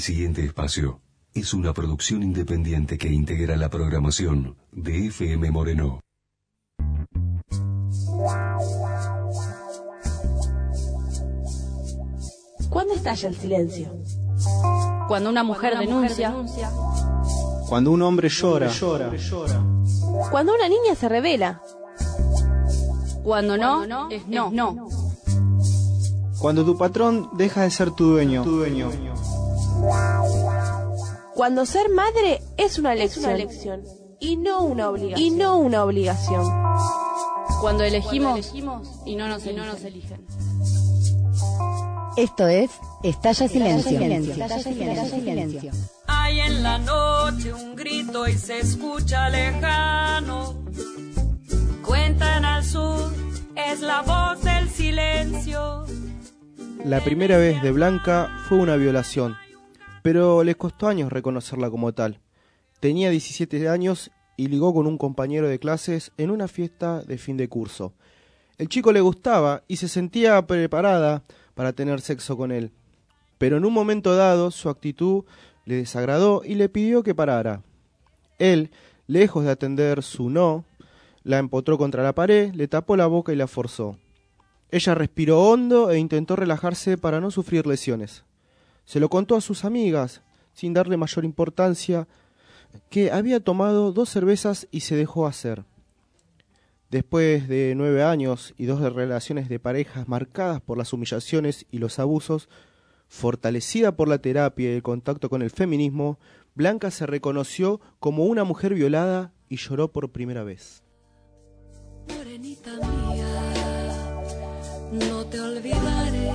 El siguiente espacio es una producción independiente que integra la programación de FM Moreno. ¿Cuándo estalla el silencio? Cuando una mujer denuncia. Cuando un hombre llora. Cuando una niña se revela. Cuando no, es no. Cuando tu patrón deja de ser tu dueño. Cuando ser madre es una elección y no una obligación. Cuando elegimos y no nos eligen. Esto es Estalla Silencio. Hay en la noche un grito y se escucha lejano. Cuentan al sur, es la voz del silencio. La primera vez de Blanca fue una violación, pero le costó años reconocerla como tal. Tenía 17 años y ligó con un compañero de clases en una fiesta de fin de curso. El chico le gustaba y se sentía preparada para tener sexo con él, pero en un momento dado su actitud le desagradó y le pidió que parara. Él, lejos de atender su no, la empotró contra la pared, le tapó la boca y la forzó. Ella respiró hondo e intentó relajarse para no sufrir lesiones. Se lo contó a sus amigas, sin darle mayor importancia, que había tomado 2 cervezas y se dejó hacer. Después de 9 años y 2 relaciones de parejas marcadas por las humillaciones y los abusos, fortalecida por la terapia y el contacto con el feminismo, Blanca se reconoció como una mujer violada y lloró por primera vez. Morenita mía, no te olvidaré.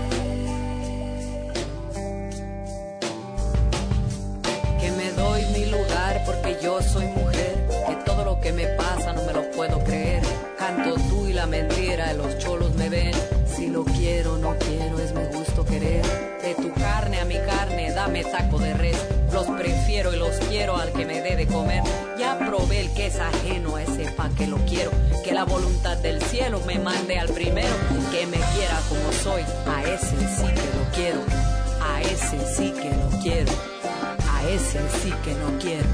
Que me doy mi lugar porque yo soy mujer, que todo lo que me pasa no me lo puedo creer. Canto tú y la mentira, los cholos me ven. Si lo quiero, no quiero, es mi gusto querer. De tu carne a mi carne, dame taco de res. Los prefiero y los quiero al que me dé de comer. Ya probé el que es ajeno, a ese pa' que lo quiero. Que la voluntad del cielo me mande al primero. Que me quiera como soy, a ese sí que lo quiero. A ese sí que lo quiero. A ese sí que no quiero.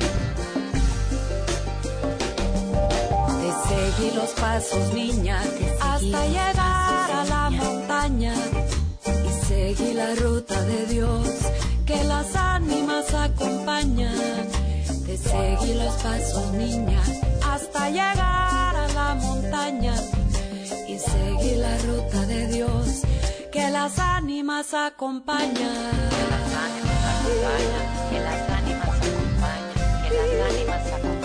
Seguí los pasos, niña, hasta llegar a la montaña. Y seguí la ruta de Dios, que las ánimas acompañan. Te seguí los pasos, niña, hasta llegar a la montaña. Y seguí la ruta de Dios, que las ánimas acompañan. Que las ánimas acompañan, que las ánimas acompañan, que las ánimas acompañan.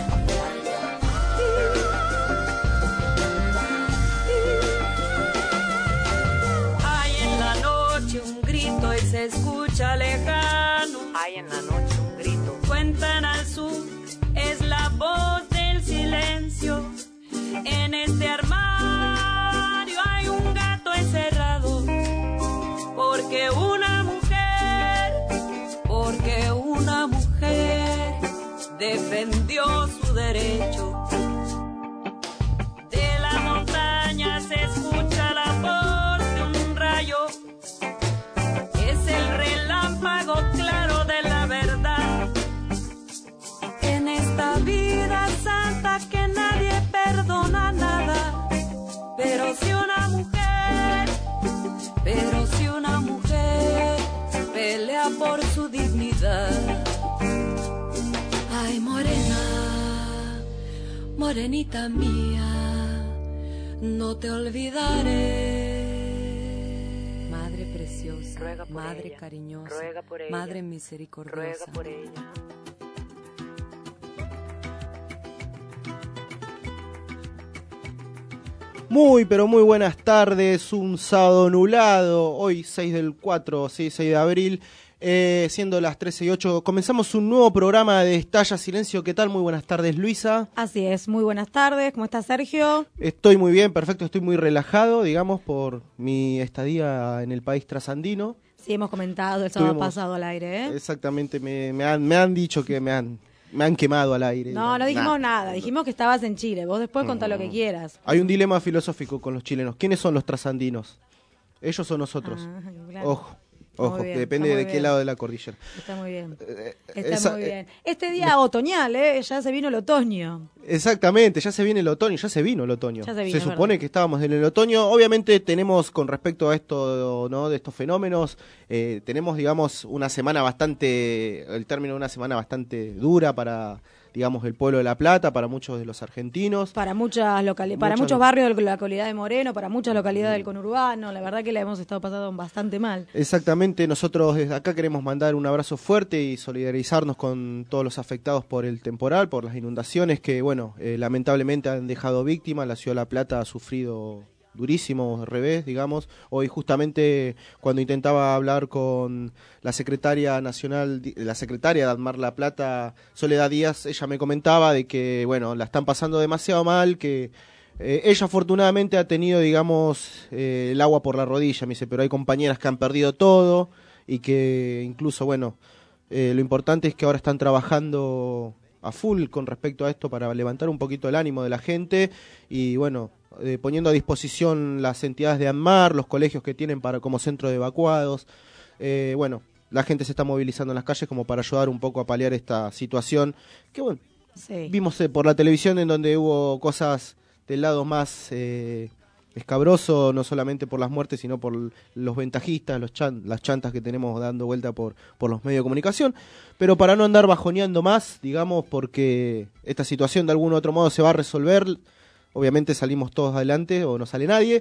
Y se escucha lejano. Hay en la noche un grito. Cuentan al sur, es la voz del silencio. En este armario hay un gato encerrado. Porque una mujer defendió su derecho. De la montaña se escucha la voz de un rayo. El relámpago claro de la verdad. En esta vida santa que nadie perdona nada. Pero si una mujer pelea por su dignidad. Ay, morena, morenita mía, no te olvidaré. Madre preciosa, madre ella, cariñosa, madre misericordiosa. Ruega por ella. Muy, pero muy buenas tardes, un sábado nublado, hoy 6 de abril, siendo las 13:08, comenzamos un nuevo programa de Estalla Silencio. ¿Qué tal? Muy buenas tardes, Luisa. Así es, muy buenas tardes, ¿cómo está Sergio? Estoy muy bien, perfecto, estoy muy relajado, digamos, por mi estadía en el país trasandino. Sí, hemos comentado el sábado pasado al aire, ¿eh? Exactamente, me han dicho que me han quemado al aire. No dijimos nada, dijimos que estabas en Chile, vos después contá lo que quieras. Hay un dilema filosófico con los chilenos, ¿quiénes son los trasandinos? ¿Ellos o nosotros? Claro. Ojo. Ojo, Muy bien, depende está de muy qué bien. lado de la cordillera. Está muy bien. esa- Muy bien. Este día otoñal, ya se vino el otoño. Exactamente, ya se viene el otoño, ya se vino el otoño. Ya se vino, se es supone verdad. que estábamos en el otoño. Obviamente tenemos con respecto a esto, ¿no? De estos fenómenos, tenemos, digamos, el término de una semana bastante dura para, digamos, el pueblo de La Plata, para muchos de los argentinos. Para muchos barrios de la localidad de Moreno, para muchas localidades del conurbano, la verdad que la hemos estado pasando bastante mal. Exactamente, nosotros desde acá queremos mandar un abrazo fuerte y solidarizarnos con todos los afectados por el temporal, por las inundaciones que, bueno, lamentablemente han dejado víctimas. La ciudad de La Plata ha sufrido durísimo revés, digamos. Hoy justamente cuando intentaba hablar con la secretaria nacional, la secretaria de ADMAR La Plata, Soledad Díaz, ella me comentaba de que, bueno, la están pasando demasiado mal, que ella afortunadamente ha tenido, digamos, el agua por la rodilla, me dice, pero hay compañeras que han perdido todo y que incluso, bueno, lo importante es que ahora están trabajando a full con respecto a esto para levantar un poquito el ánimo de la gente y, bueno, poniendo a disposición las entidades de ANMAR, los colegios que tienen como centro de evacuados. Bueno, la gente se está movilizando en las calles como para ayudar un poco a paliar esta situación que, bueno, Sí. vimos por la televisión en donde hubo cosas del lado más escabroso, no solamente por las muertes, sino por los ventajistas, las chantas que tenemos dando vuelta por los medios de comunicación. Pero para no andar bajoneando más, digamos, porque esta situación de algún otro modo se va a resolver, obviamente salimos todos adelante o no sale nadie.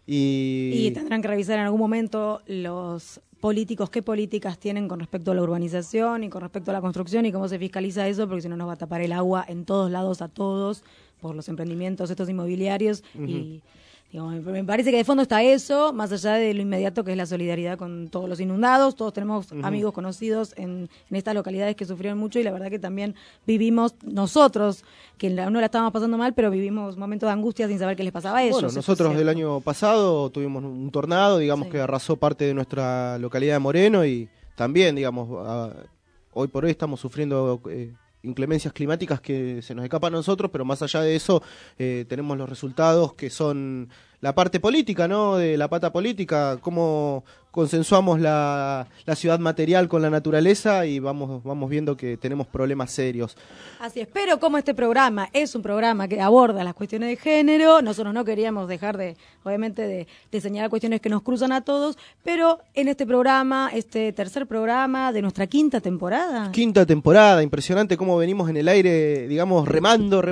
Y tendrán que revisar en algún momento los políticos qué políticas tienen con respecto a la urbanización y con respecto a la construcción y cómo se fiscaliza eso, porque si no nos va a tapar el agua en todos lados a todos por los emprendimientos estos inmobiliarios. Y digamos, me parece que de fondo está eso, más allá de lo inmediato que es la solidaridad con todos los inundados. Todos tenemos amigos conocidos en estas localidades que sufrieron mucho y la verdad que también vivimos nosotros, que no la estábamos pasando mal, pero vivimos momentos de angustia sin saber qué les pasaba a ellos. Bueno, nosotros el año pasado tuvimos un tornado, digamos, que arrasó parte de nuestra localidad de Moreno y también, digamos, hoy por hoy estamos sufriendo inclemencias climáticas que se nos escapan a nosotros, pero más allá de eso tenemos los resultados que son la parte política, ¿no? De la pata política, cómo consensuamos la ciudad material con la naturaleza y vamos viendo que tenemos problemas serios. Así es, pero como este programa es un programa que aborda las cuestiones de género, nosotros no queríamos dejar obviamente de señalar cuestiones que nos cruzan a todos, pero en este programa, este tercer programa de nuestra quinta temporada. Quinta temporada, impresionante cómo venimos en el aire, digamos, remando,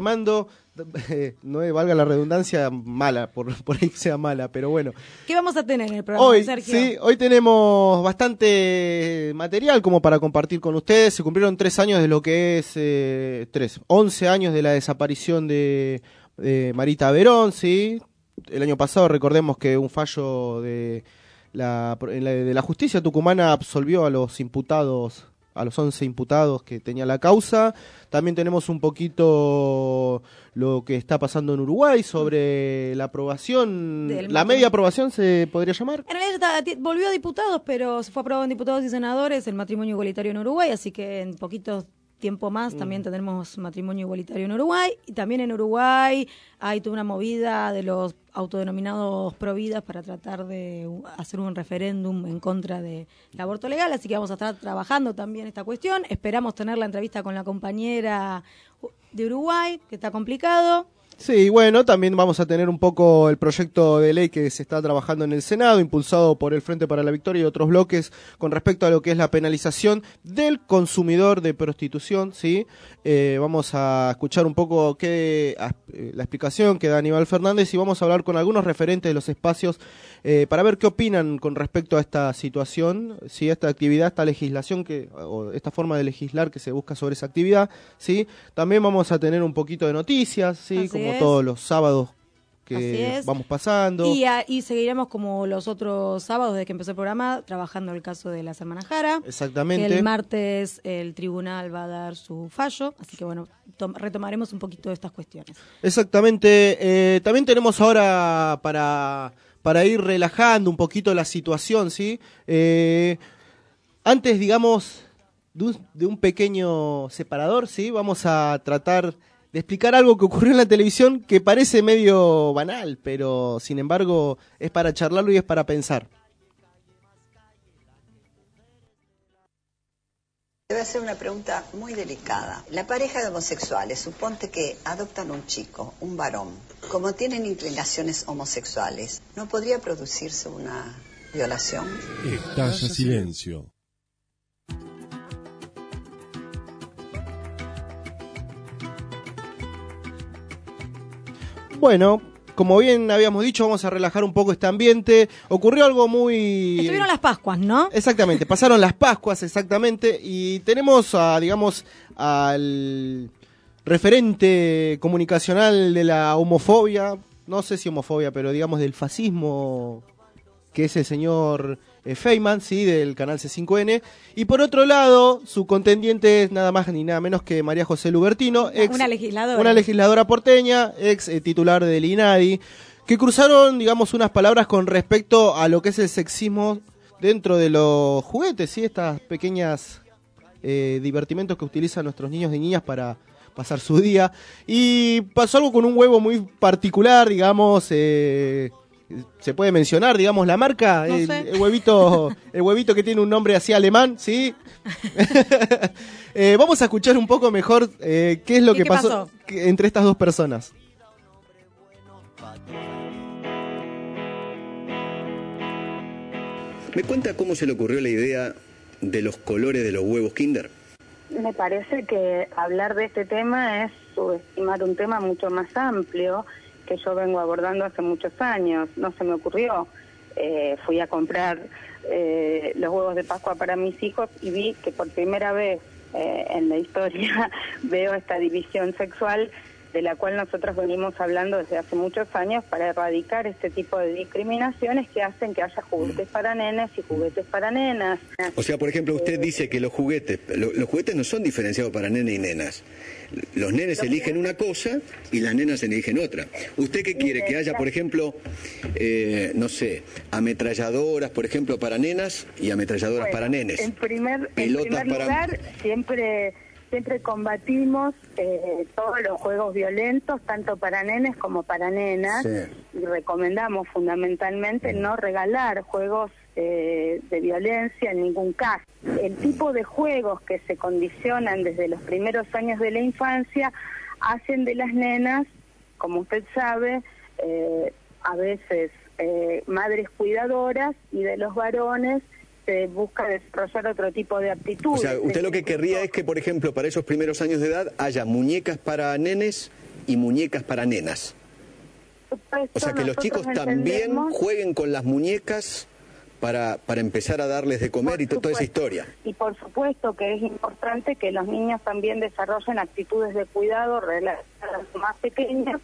no valga la redundancia, mala, por ahí sea mala, pero bueno. ¿Qué vamos a tener en el programa, Hoy, Sergio? sí, hoy tenemos bastante material como para compartir con ustedes. Se cumplieron 3 años de lo que es 11 años de la desaparición de Marita Verón, ¿sí? El año pasado recordemos que un fallo de la justicia tucumana absolvió a los 11 imputados que tenía la causa. También tenemos un poquito lo que está pasando en Uruguay sobre la aprobación, la media aprobación se podría llamar. En realidad volvió a diputados, pero se fue aprobado en diputados y senadores el matrimonio igualitario en Uruguay, así que en poquito tiempo más también tendremos matrimonio igualitario en Uruguay. Y también en Uruguay hay toda una movida de los autodenominados providas para tratar de hacer un referéndum en contra del aborto legal, así que vamos a estar trabajando también esta cuestión. Esperamos tener la entrevista con la compañera de Uruguay, que está complicado. Sí, bueno, también vamos a tener un poco el proyecto de ley que se está trabajando en el Senado, impulsado por el Frente para la Victoria y otros bloques, con respecto a lo que es la penalización del consumidor de prostitución, ¿sí? Vamos a escuchar un poco la explicación que da Aníbal Fernández y vamos a hablar con algunos referentes de los espacios para ver qué opinan con respecto a esta situación, ¿sí? Esta actividad, esta legislación, o esta forma de legislar que se busca sobre esa actividad, ¿sí? También vamos a tener un poquito de noticias, ¿sí? Como todos los sábados que vamos pasando. Y seguiremos como los otros sábados desde que empezó el programa, trabajando el caso de las hermanas Jara. Exactamente. Que el martes el tribunal va a dar su fallo, así que bueno, retomaremos un poquito de estas cuestiones. Exactamente. También tenemos ahora para ir relajando un poquito la situación, ¿sí? Antes, digamos, de un pequeño separador, ¿sí? Vamos a tratar de explicar algo que ocurrió en la televisión que parece medio banal, pero sin embargo es para charlarlo y es para pensar. Te voy a hacer una pregunta muy delicada. La pareja de homosexuales, suponte que adoptan un chico, un varón. Como tienen inclinaciones homosexuales, ¿no podría producirse una violación? Estalla silencio. Bueno, como bien habíamos dicho, vamos a relajar un poco este ambiente. Ocurrió algo muy... Estuvieron las Pascuas, ¿no? Exactamente, pasaron las Pascuas, exactamente, y tenemos al referente comunicacional de la homofobia, no sé si homofobia, pero digamos del fascismo, que es el señor Feynman, ¿sí? Del canal C5N, y por otro lado, su contendiente es nada más ni nada menos que María José Lubertino, una legisladora porteña, ex titular del INADI, que cruzaron, digamos, unas palabras con respecto a lo que es el sexismo dentro de los juguetes, ¿sí? Estas pequeñas divertimentos que utilizan nuestros niños y niñas para pasar su día, y pasó algo con un huevo muy particular, digamos, se puede mencionar, digamos, la marca, no el huevito que tiene un nombre así alemán, ¿sí? Vamos a escuchar un poco mejor qué es lo que pasó entre estas dos personas. ¿Me cuenta cómo se le ocurrió la idea de los colores de los huevos Kinder? Me parece que hablar de este tema es subestimar un tema mucho más amplio que yo vengo abordando hace muchos años. No se me ocurrió. Fui a comprar los huevos de Pascua para mis hijos y vi que por primera vez en la historia veo esta división sexual de la cual nosotros venimos hablando desde hace muchos años para erradicar este tipo de discriminaciones que hacen que haya juguetes para nenes y juguetes para nenas. O sea, por ejemplo, usted dice que los juguetes no son diferenciados para nenes y nenas. Los nenes eligen una cosa y las nenas eligen otra. ¿Usted qué quiere? Que haya, por ejemplo, no sé, ametralladoras, por ejemplo, para nenas y ametralladoras para nenes. En primer lugar, siempre combatimos todos los juegos violentos, tanto para nenes como para nenas, y recomendamos fundamentalmente no regalar juegos de violencia en ningún caso. El tipo de juegos que se condicionan desde los primeros años de la infancia hacen de las nenas, como usted sabe, a veces madres cuidadoras, y de los varones se busca desarrollar otro tipo de aptitudes. O sea, usted lo que querría es que, por ejemplo, para esos primeros años de edad haya muñecas para nenes y muñecas para nenas. O sea, que los chicos también jueguen con las muñecas para empezar a darles de comer y toda esa historia. Y por supuesto que es importante que los niños también desarrollen actitudes de cuidado relacionadas a los más pequeños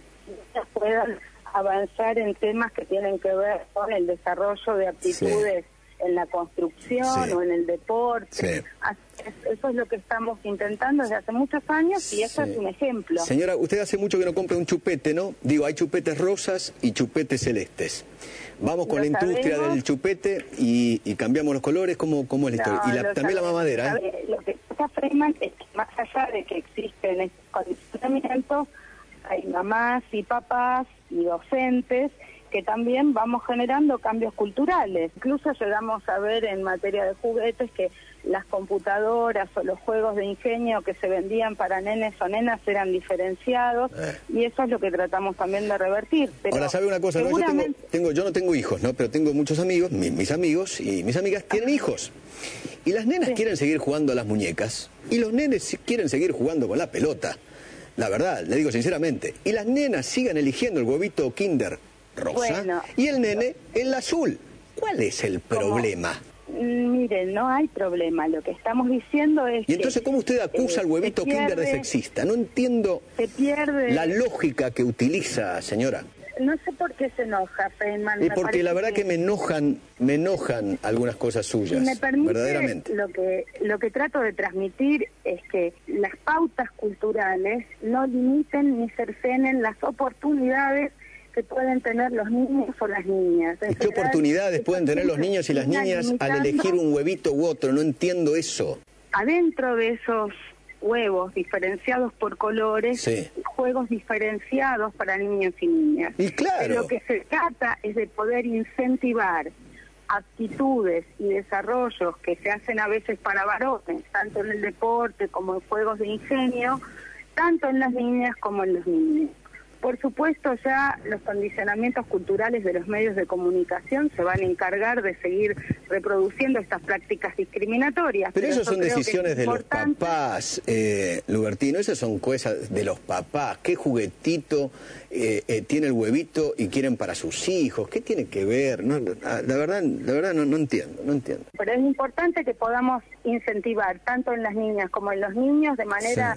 y puedan avanzar en temas que tienen que ver con el desarrollo de aptitudes en la construcción o en el deporte. Eso es lo que estamos intentando desde hace muchos años y eso es un ejemplo. Señora, usted hace mucho que no compra un chupete, ¿no? Digo, hay chupetes rosas y chupetes celestes. Vamos con la industria del chupete y cambiamos los colores, ¿cómo es la historia? Y también la mamadera, Lo que pasa, Feynman, es que más allá de que existen estos condicionamientos, hay mamás y papás y docentes que también vamos generando cambios culturales. Incluso llegamos a ver en materia de juguetes que las computadoras o los juegos de ingenio que se vendían para nenes o nenas eran diferenciados y eso es lo que tratamos también de revertir. Pero ahora, ¿sabe una cosa? ¿no? Yo no tengo hijos, ¿no? Pero tengo muchos amigos, mis amigos y mis amigas tienen hijos. Y las nenas quieren seguir jugando a las muñecas y los nenes quieren seguir jugando con la pelota. La verdad, le digo sinceramente. Y las nenas sigan eligiendo el huevito Kinder rosa y el nene el azul. ¿Cuál es el problema? Mire, no hay problema. Lo que estamos diciendo es ¿Y entonces cómo usted acusa al huevito Kinder de sexista? No entiendo la lógica que utiliza, señora. No sé por qué se enoja, Feynman. Y porque la verdad que me enojan algunas cosas suyas, me permite, verdaderamente. Lo que trato de transmitir es que las pautas culturales no limiten ni cercenen las oportunidades que pueden tener los niños o las niñas. ¿Y qué oportunidades pueden tener los niños y las niñas al elegir un huevito u otro? No entiendo eso. Adentro de esos huevos diferenciados por colores, juegos diferenciados para niños y niñas. Y claro. Lo que se trata es de poder incentivar actitudes y desarrollos que se hacen a veces para varones, tanto en el deporte como en juegos de ingenio, tanto en las niñas como en los niños. Por supuesto, ya los condicionamientos culturales de los medios de comunicación se van a encargar de seguir reproduciendo estas prácticas discriminatorias. Pero esas son decisiones de los papás, Lubertino, esas son cosas de los papás. ¿Qué juguetito tiene el huevito y quieren para sus hijos? ¿Qué tiene que ver? No, la verdad no entiendo. Pero es importante que podamos incentivar, tanto en las niñas como en los niños, de manera...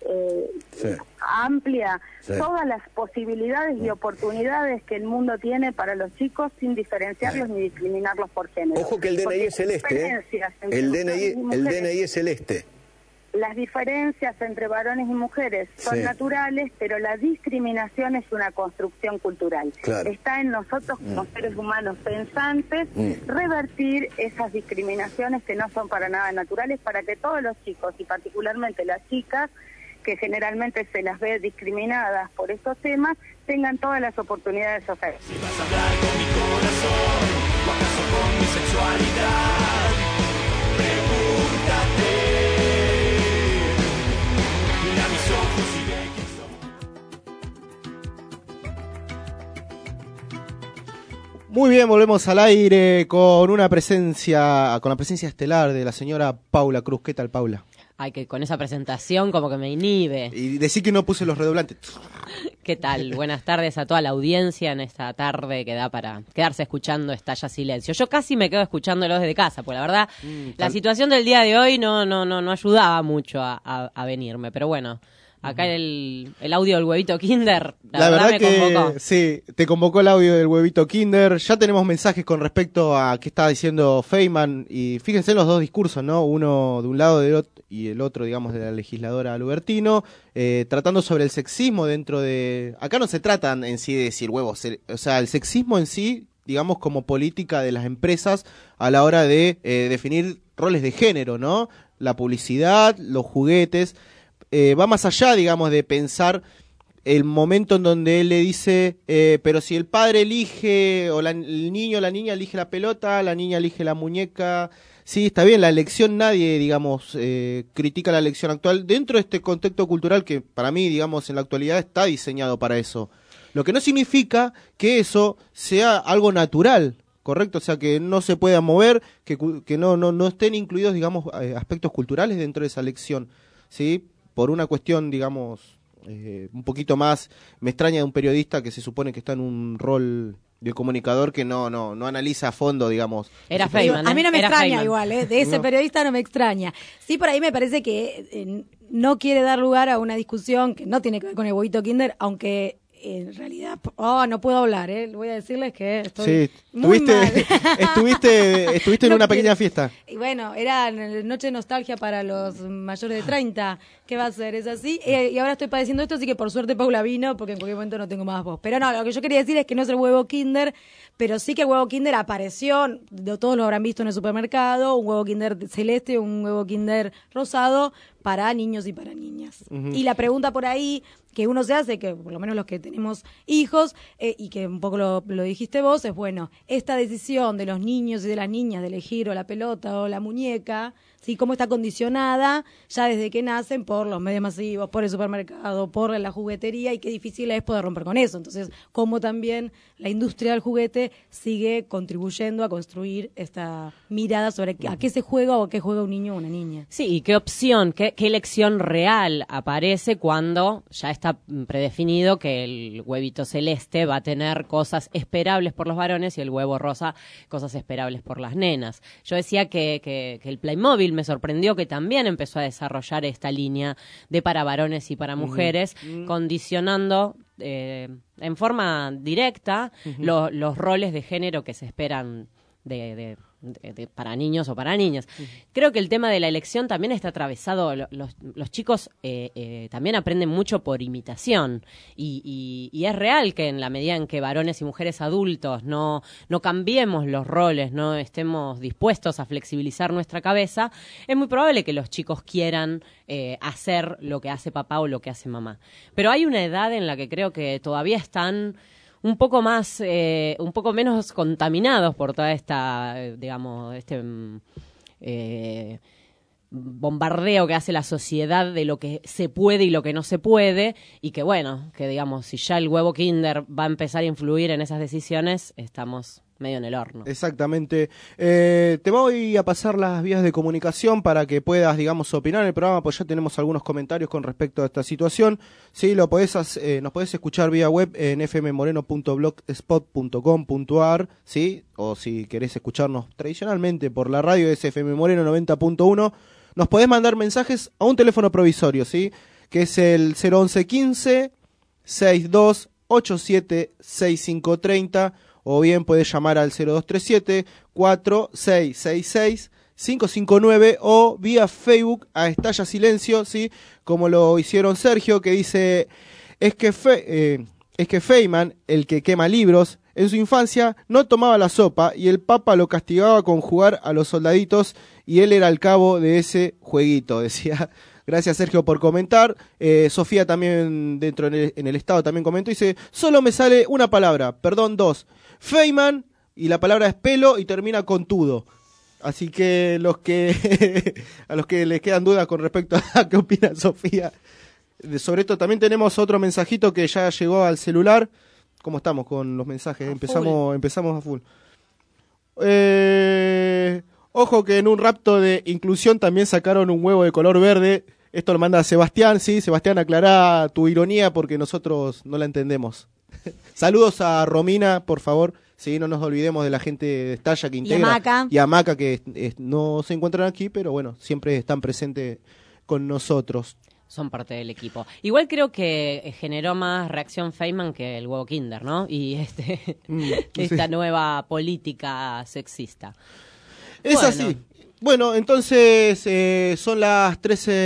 amplia, todas las posibilidades y oportunidades que el mundo tiene para los chicos sin diferenciarlos ni discriminarlos por género. Ojo que el DNI es celeste, el DNI es celeste. Las diferencias entre varones y mujeres son naturales, pero la discriminación es una construcción cultural. Claro. Está en nosotros como seres humanos pensantes revertir esas discriminaciones que no son para nada naturales, para que todos los chicos y particularmente las chicas, que generalmente se las ve discriminadas por estos temas, tengan todas las oportunidades de hacer. Si vas a hablar con mi corazón, o acaso con mi sexualidad, pregúntate, mira mis ojos y ve quién soy. Muy bien, volvemos al aire con la presencia estelar de la señora Paula Cruz. ¿Qué tal, Paula? Ay, que con esa presentación como que me inhibe. Y decir que no puse los redoblantes. ¿Qué tal? Buenas tardes a toda la audiencia en esta tarde que da para quedarse escuchando Estalla Silencio. Yo casi me quedo escuchándolo desde casa, porque la verdad la situación del día de hoy no ayudaba mucho a venirme, pero bueno. Acá el audio del huevito Kinder, la verdad me convocó. Sí, te convocó el audio del huevito Kinder. Ya tenemos mensajes con respecto a qué estaba diciendo Feynman. Y fíjense los dos discursos, ¿no? Uno de un lado y el otro, digamos, de la legisladora Lubertino, tratando sobre el sexismo dentro de... Acá no se tratan en sí de decir huevos, o sea, el sexismo en sí, digamos, como política de las empresas a la hora de definir roles de género, ¿no? La publicidad, los juguetes... va más allá, digamos, de pensar el momento en donde él le dice, pero si el padre elige, o el niño o la niña elige la pelota, la niña elige la muñeca. Sí, está bien, la elección, nadie, digamos, critica la elección actual dentro de este contexto cultural que para mí, digamos, en la actualidad está diseñado para eso. Lo que no significa que eso sea algo natural, ¿correcto? O sea, que no se pueda mover, que no estén incluidos, digamos, aspectos culturales dentro de esa elección, ¿sí? Por una cuestión, digamos, un poquito más, me extraña de un periodista que se supone que está en un rol de comunicador que no analiza a fondo, digamos. Era Feynman, a mí no me extraña Feynman. igual, de ese periodista no me extraña. Sí, por ahí me parece que no quiere dar lugar a una discusión que no tiene que ver con el huevito Kinder, aunque... en realidad, no puedo hablar, voy a decirles que estoy muy mal. Estuviste en una pequeña fiesta. Y bueno, era noche de nostalgia para los mayores de 30. ¿Qué va a ser? Es así. Y ahora estoy padeciendo esto, así que por suerte Paula vino, porque en cualquier momento no tengo más voz. Pero no, lo que yo quería decir es que no es el huevo Kinder, pero sí que el huevo Kinder apareció, todos lo habrán visto en el supermercado, un huevo Kinder celeste, un huevo Kinder rosado, para niños y para niñas. Y la pregunta por ahí que uno se hace, que por lo menos los que tenemos hijos, y que un poco lo dijiste vos, es bueno, esta decisión de los niños y de las niñas de elegir o la pelota o la muñeca, ¿sí? Cómo está condicionada ya desde que nacen por los medios masivos, por el supermercado, por la juguetería, y qué difícil es poder romper con eso. Entonces, cómo también la industria del juguete sigue contribuyendo a construir esta mirada sobre a qué se juega o a qué juega un niño o una niña. Sí, y qué opción, qué elección real aparece cuando ya está predefinido que el huevito celeste va a tener cosas esperables por los varones y el huevo rosa cosas esperables por las nenas. Yo decía que el Playmobil me sorprendió que también empezó a desarrollar esta línea de para varones y para mujeres, condicionando en forma directa los roles de género que se esperan para niños o para niñas. Creo que el tema de la elección también está atravesado, los chicos también aprenden mucho por imitación y es real que en la medida en que varones y mujeres adultos no cambiemos los roles, no estemos dispuestos a flexibilizar nuestra cabeza, es muy probable que los chicos quieran hacer lo que hace papá o lo que hace mamá. Pero hay una edad en la que creo que todavía están un poco más, un poco menos contaminados por toda esta, digamos, bombardeo que hace la sociedad de lo que se puede y lo que no se puede, y que bueno, que digamos, si ya el huevo Kinder va a empezar a influir en esas decisiones, estamos medio en el horno. Exactamente. Te voy a pasar las vías de comunicación para que puedas, digamos, opinar en el programa, pues ya tenemos algunos comentarios con respecto a esta situación. Sí, nos podés escuchar vía web en fmmoreno.blogspot.com.ar, ¿sí? O si querés escucharnos tradicionalmente por la radio es FM Moreno 90.1. Nos podés mandar mensajes a un teléfono provisorio, ¿sí? Que es el 011 15 62 87 6530, o bien podés llamar al 0237 4666 559 o vía Facebook a Estalla Silencio, ¿sí? Como lo hicieron Sergio, que dice, es que Feynman, el que quema libros, en su infancia no tomaba la sopa y el Papa lo castigaba con jugar a los soldaditos y él era el cabo de ese jueguito, decía. Gracias, Sergio, por comentar. Sofía también, dentro en el estado, también comentó, dice, solo me sale una palabra, perdón, dos. Feynman, y la palabra es pelo y termina con tudo. Así que a los que les quedan dudas con respecto a qué opina Sofía sobre esto, también tenemos otro mensajito que ya llegó al celular. ¿Cómo estamos con los mensajes? Empezamos a full. Ojo que en un rapto de inclusión también sacaron un huevo de color verde. Esto lo manda Sebastián, sí. Sebastián, aclará tu ironía porque nosotros no la entendemos. Saludos a Romina, por favor. Sí, no nos olvidemos de la gente de Estalla que integra. Y a Maca, que no se encuentran aquí, pero bueno, siempre están presentes con nosotros. Son parte del equipo. Igual creo que generó más reacción Feynman que el huevo Kinder, ¿no? Y esta nueva política sexista. Es así. Bueno, entonces son las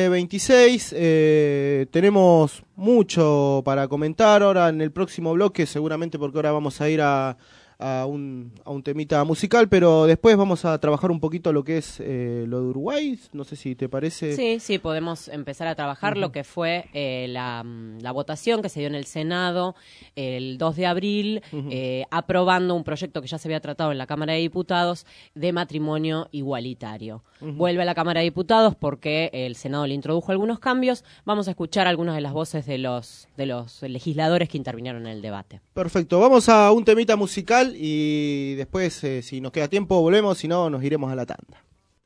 13:26. Tenemos mucho para comentar ahora en el próximo bloque, seguramente porque ahora vamos a ir a un temita musical, pero después vamos a trabajar un poquito lo que es lo de Uruguay, no sé si te parece. Sí, podemos empezar a trabajar lo que fue la votación que se dio en el Senado el 2 de abril, aprobando un proyecto que ya se había tratado en la Cámara de Diputados de matrimonio igualitario. Vuelve a la Cámara de Diputados porque el Senado le introdujo algunos cambios. Vamos a escuchar algunas de las voces de los legisladores que intervinieron en el debate. Perfecto, vamos a un temita musical y después, si nos queda tiempo, volvemos, si no, nos iremos a la tanda.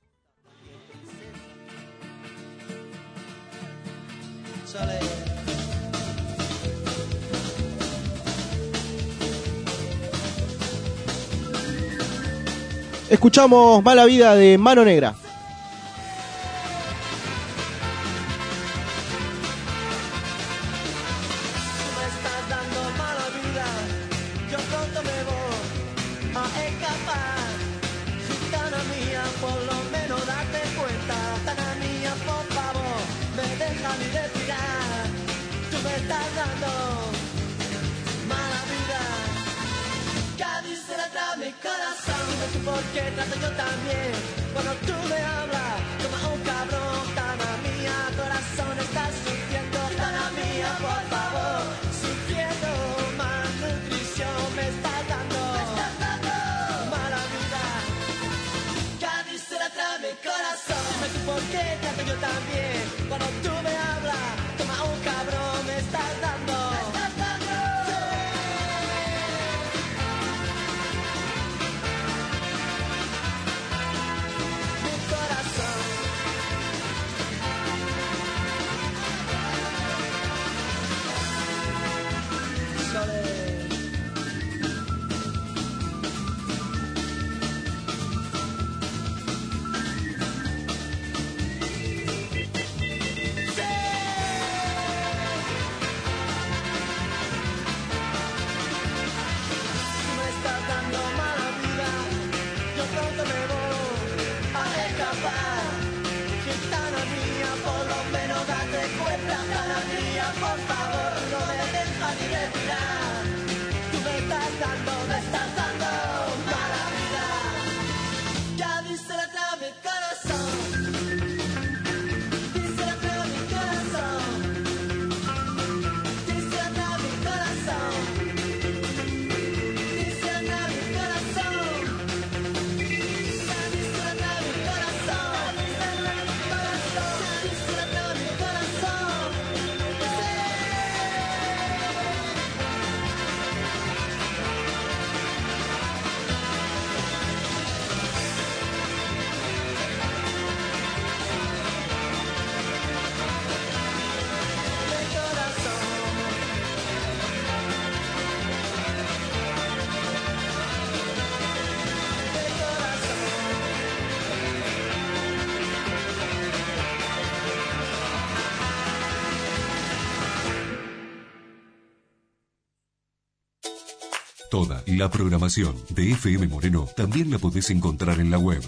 Escuchamos Mala Vida de Mano Negra. Porque trato yo también cuando tú me hablas como un cabrón. Tana mía, corazón, estás sufriendo. Tana mía, por favor, sufriendo. Malnutrición me estás dando mala vida. Cádiz se la trae mi corazón. Dime tú por qué trato yo también cuando tú me hablas como un cabrón. Me estás dando. Toda la programación de FM Moreno también la podés encontrar en la web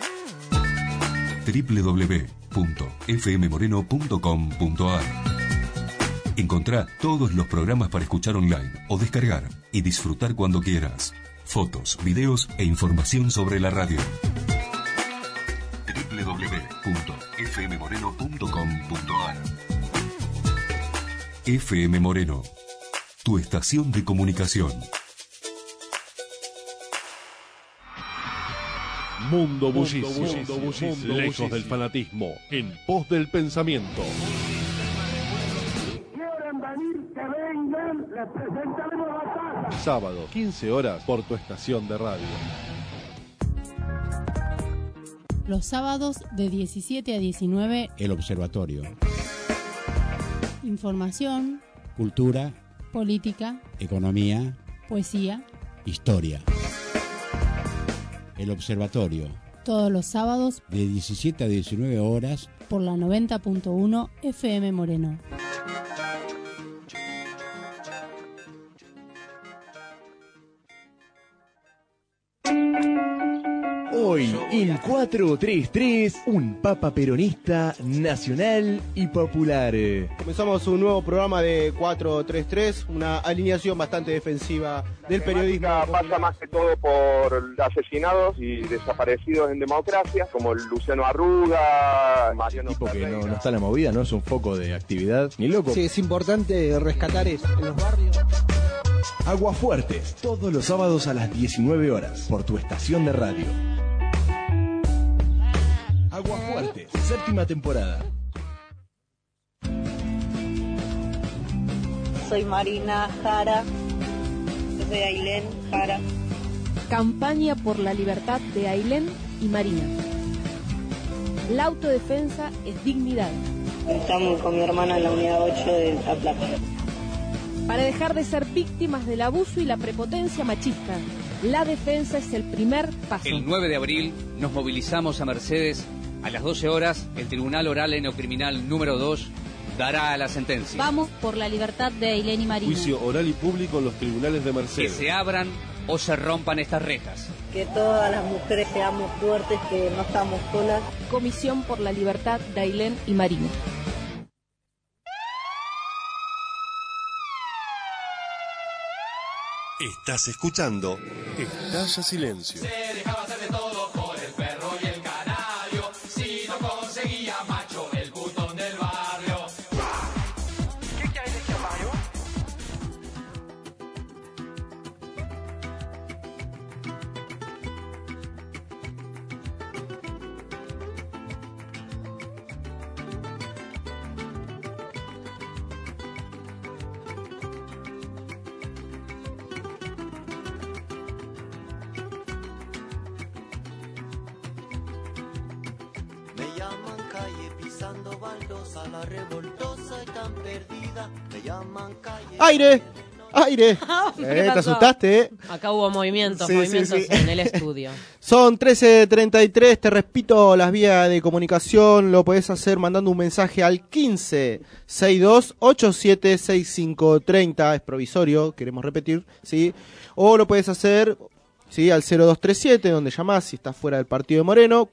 www.fmmoreno.com.ar. Encontrá todos los programas para escuchar online o descargar y disfrutar cuando quieras. Fotos, videos e información sobre la radio. www.fmmoreno.com.ar. FM Moreno, tu estación de comunicación. Mundo bullicio, lejos del fanatismo, en pos del pensamiento. ¿Quieren venir? Que vengan, les presentaremos batalla. Sábado, 15 horas, por tu estación de radio. Los sábados de 17 a 19, El Observatorio. Información, Cultura, política, economía, poesía. historia. El Observatorio, Todos los sábados de 17 a 19 horas, por la 90.1 FM Moreno. Hoy en 433, un papa peronista nacional y popular. Comenzamos un nuevo programa de 433, una alineación bastante defensiva del periodismo. Pasa más que todo por asesinados y desaparecidos en democracia, como Luciano Arruga, Mariano Tipo que no está en la movida, no es un foco de actividad, ni loco. Sí, es importante rescatar eso en los barrios. Aguafuertes, todos los sábados a las 19 horas, por tu estación de radio. Aguafuertes, séptima temporada. Soy Marina Jara, de Ailén Jara. Campaña por la libertad de Ailén y Marina. La autodefensa es dignidad. Estamos con mi hermana en la unidad 8 de La Plata. Para dejar de ser víctimas del abuso y la prepotencia machista, la defensa es el primer paso. El 9 de abril nos movilizamos a Mercedes. A las 12 horas, el Tribunal Oral en lo Criminal número 2 dará la sentencia. Vamos por la libertad de Ailén y Marina. Juicio oral y público en los tribunales de Mercedes. Que se abran o se rompan estas rejas. Que todas las mujeres seamos fuertes, que no estamos solas. Comisión por la libertad de Ailén y Marina. Estás escuchando Estalla Silencio. Se dejaba hacer de todo por el perro y el canario. Si no conseguía macho, el putón del barrio. ¿Qué quieres decir, Mario? La revoltosa y tan perdida, me llaman calle. ¡Aire! ¡Aire! ¿Te asustaste, eh? Acá hubo movimientos Sí. en el estudio. Son 13:33, te repito las vías de comunicación, lo podés hacer mandando un mensaje al 1562876530, es provisorio, queremos repetir, ¿sí? O lo podés hacer, ¿sí? Al 0237, donde llamás si estás fuera del partido de Moreno,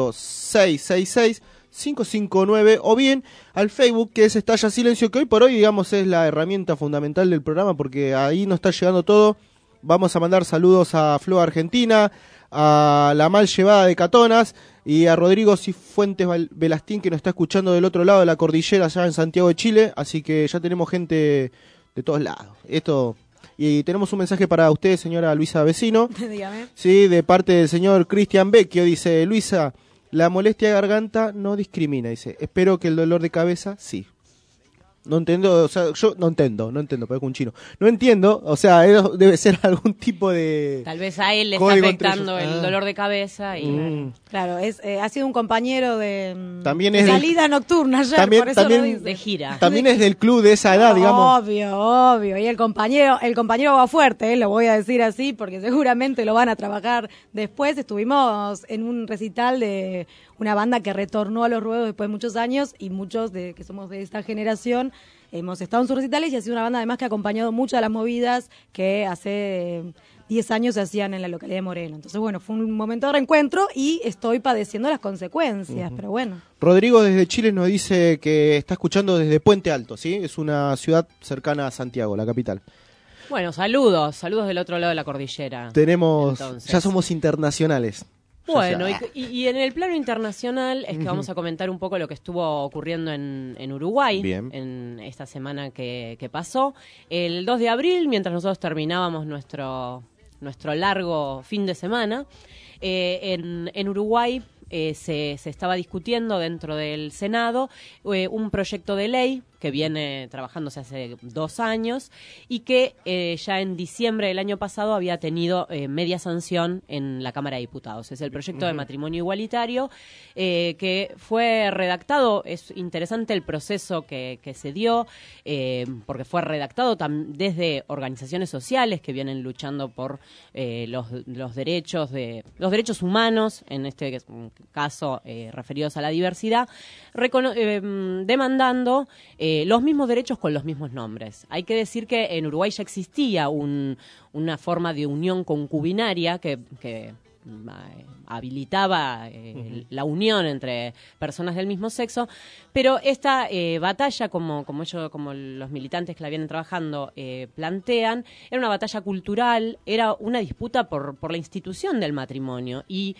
4666-559, o bien al Facebook, que es Estalla Silencio, que hoy por hoy, digamos, es la herramienta fundamental del programa, porque ahí nos está llegando todo. Vamos a mandar saludos a Flo Argentina, a la mal llevada de Catonas y a Rodrigo Cifuentes Velastín, que nos está escuchando del otro lado de la cordillera, allá en Santiago de Chile, así que ya tenemos gente de todos lados. Y tenemos un mensaje para usted, señora Luisa Vecino. Dígame. Sí, de parte del señor Cristian Vecchio, dice: Luisa, la molestia de garganta no discrimina, dice. Espero que el dolor de cabeza, sí. No entiendo, o sea, yo no entiendo, parezco un chino. No entiendo, o sea, debe ser algún tipo de... Tal vez a él le está afectando el dolor de cabeza y... Claro, ha sido un compañero de también es salida nocturna ayer, también, por eso también, lo dice. De gira. También es del club de esa edad, digamos. Obvio. Y el compañero va fuerte, lo voy a decir así, porque seguramente lo van a trabajar después. Estuvimos en un recital de una banda que retornó a los ruedos después de muchos años, y muchos de que somos de esta generación hemos estado en sus recitales, y ha sido una banda además que ha acompañado muchas de las movidas que hace 10 años se hacían en la localidad de Moreno. Entonces, bueno, fue un momento de reencuentro y estoy padeciendo las consecuencias, pero bueno. Rodrigo desde Chile nos dice que está escuchando desde Puente Alto, ¿sí? Es una ciudad cercana a Santiago, la capital. Bueno, saludos del otro lado de la cordillera. Ya somos internacionales. Bueno, y en el plano internacional es que vamos a comentar un poco lo que estuvo ocurriendo en Uruguay. Bien. En esta semana que pasó. El 2 de abril, mientras nosotros terminábamos nuestro largo fin de semana, en Uruguay se estaba discutiendo dentro del Senado un proyecto de ley que viene trabajándose hace 2 años y que ya en diciembre del año pasado había tenido media sanción en la Cámara de Diputados. Es el proyecto de matrimonio igualitario que fue redactado. Es interesante el proceso que se dio, porque fue redactado desde organizaciones sociales que vienen luchando por los derechos humanos, en este caso referidos a la diversidad, demandando los mismos derechos con los mismos nombres. Hay que decir que en Uruguay ya existía una forma de unión concubinaria que habilitaba la unión entre personas del mismo sexo, pero esta batalla, como los militantes que la vienen trabajando plantean, era una batalla cultural, era una disputa por la institución del matrimonio y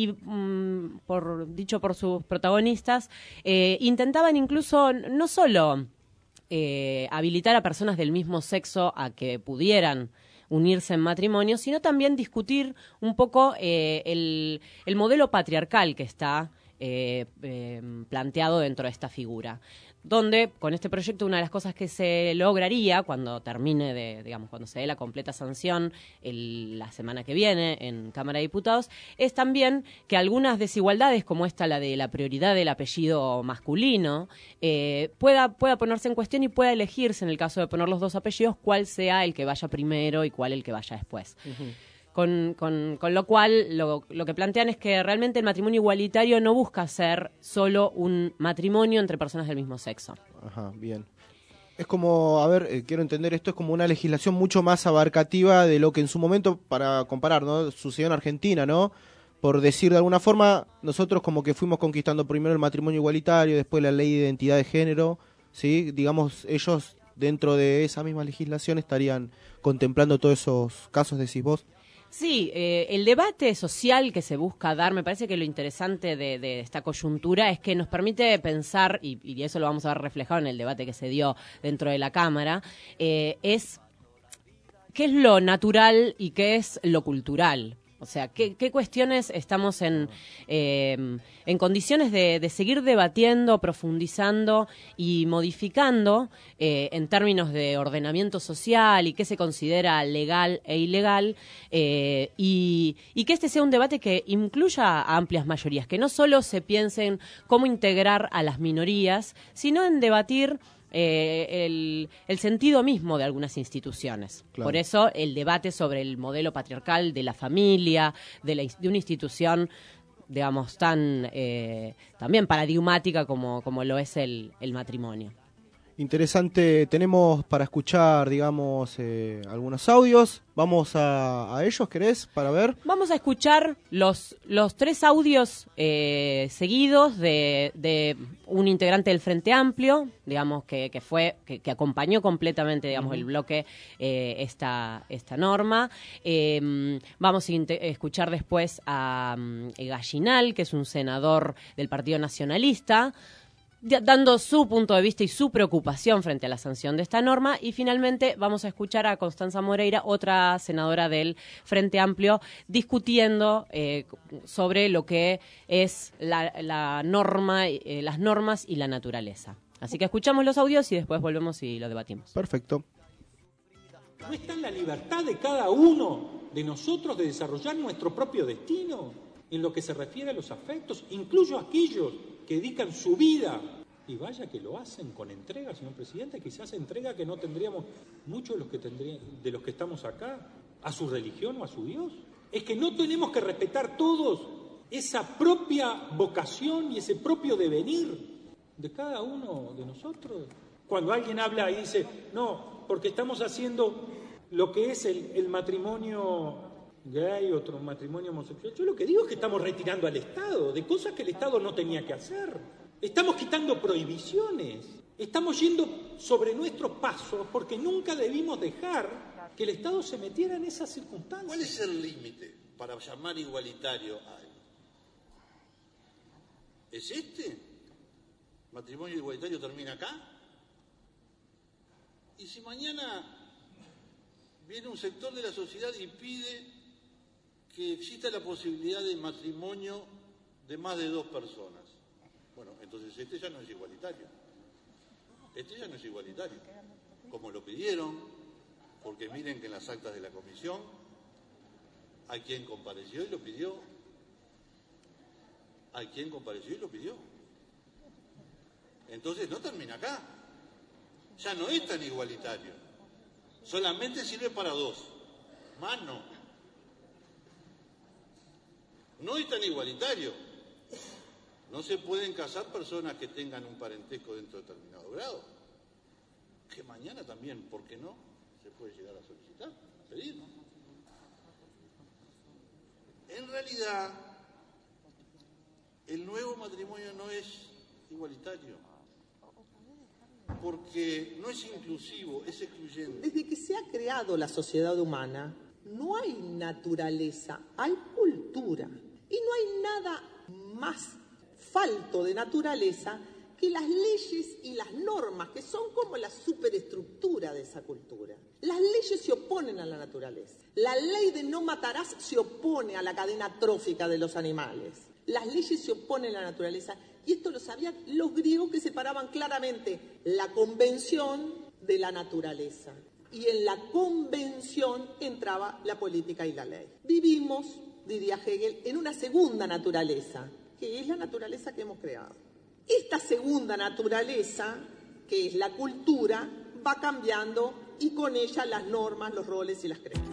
dicho por sus protagonistas, intentaban incluso no solo habilitar a personas del mismo sexo a que pudieran unirse en matrimonio, sino también discutir un poco el modelo patriarcal que está planteado dentro de esta figura. Donde con este proyecto una de las cosas que se lograría cuando termine cuando se dé la completa sanción la semana que viene en Cámara de Diputados, es también que algunas desigualdades como esta, la de la prioridad del apellido masculino, pueda ponerse en cuestión y pueda elegirse, en el caso de poner los 2 apellidos, cuál sea el que vaya primero y cuál el que vaya después. Con lo cual, lo que plantean es que realmente el matrimonio igualitario no busca ser solo un matrimonio entre personas del mismo sexo. Ajá, bien. Es como, quiero entender, esto es como una legislación mucho más abarcativa de lo que en su momento, para comparar, ¿no?, sucedió en Argentina, ¿no? Por decir de alguna forma, nosotros como que fuimos conquistando primero el matrimonio igualitario, después la ley de identidad de género, ¿sí? Digamos, ellos dentro de esa misma legislación estarían contemplando todos esos casos, decís vos. Sí, el debate social que se busca dar, me parece que lo interesante de esta coyuntura es que nos permite pensar, y eso lo vamos a ver reflejado en el debate que se dio dentro de la Cámara, es qué es lo natural y qué es lo cultural. O sea, ¿qué cuestiones estamos en condiciones de seguir debatiendo, profundizando y modificando en términos de ordenamiento social y qué se considera legal e ilegal, y que este sea un debate que incluya a amplias mayorías, que no solo se piense en cómo integrar a las minorías, sino en debatir el sentido mismo de algunas instituciones. Claro. Por eso el debate sobre el modelo patriarcal de la familia, de una institución, digamos, tan también paradigmática como lo es el matrimonio. Interesante, tenemos para escuchar, digamos, algunos audios. Vamos a ellos, ¿querés? Para ver. Vamos a escuchar los 3 audios seguidos de un integrante del Frente Amplio, digamos, que acompañó completamente, digamos, el bloque esta norma. Vamos a escuchar después a Gallinal, que es un senador del Partido Nacionalista, dando su punto de vista y su preocupación frente a la sanción de esta norma. Y finalmente vamos a escuchar a Constanza Moreira, otra senadora del Frente Amplio, discutiendo sobre lo que es la norma, las normas y la naturaleza. Así que escuchamos los audios y después volvemos y lo debatimos. Perfecto. ¿No está en la libertad de cada uno de nosotros de desarrollar nuestro propio destino en lo que se refiere a los afectos, incluso aquellos que dedican su vida? Y vaya que lo hacen con entrega, señor presidente, quizás entrega que no tendríamos muchos de los que estamos acá, a su religión o a su Dios. Es que no tenemos que respetar todos esa propia vocación y ese propio devenir de cada uno de nosotros. Cuando alguien habla y dice, no, porque estamos haciendo lo que es el matrimonio gay, otro matrimonio homosexual, yo lo que digo es que estamos retirando al Estado de cosas que el Estado no tenía que hacer. Estamos quitando prohibiciones, estamos yendo sobre nuestros pasos porque nunca debimos dejar que el Estado se metiera en esas circunstancias. ¿Cuál es el límite para llamar igualitario a algo? ¿Es este? ¿Matrimonio igualitario termina acá? ¿Y si mañana viene un sector de la sociedad y pide que exista la posibilidad de matrimonio de más de 2 personas? Bueno, entonces este ya no es igualitario. Este ya no es igualitario. Como lo pidieron, porque miren que en las actas de la comisión hay quien compareció y lo pidió. Hay quien compareció y lo pidió. Entonces no termina acá. Ya no es tan igualitario. Solamente sirve para 2. Más no. No es tan igualitario. No se pueden casar personas que tengan un parentesco dentro de determinado grado. Que mañana también, ¿por qué no? Se puede llegar a solicitar, a pedir, ¿no? En realidad, el nuevo matrimonio no es igualitario. Porque no es inclusivo, es excluyente. Desde que se ha creado la sociedad humana, no hay naturaleza, hay cultura. Y no hay nada más falto de naturaleza que las leyes y las normas, que son como la superestructura de esa cultura. Las leyes se oponen a la naturaleza. La ley de no matarás se opone a la cadena trófica de los animales. Las leyes se oponen a la naturaleza. Y esto lo sabían los griegos, que separaban claramente la convención de la naturaleza. Y en la convención entraba la política y la ley. Vivimos, diría Hegel, en una segunda naturaleza, que es la naturaleza que hemos creado. Esta segunda naturaleza, que es la cultura, va cambiando y con ella las normas, los roles y las creencias.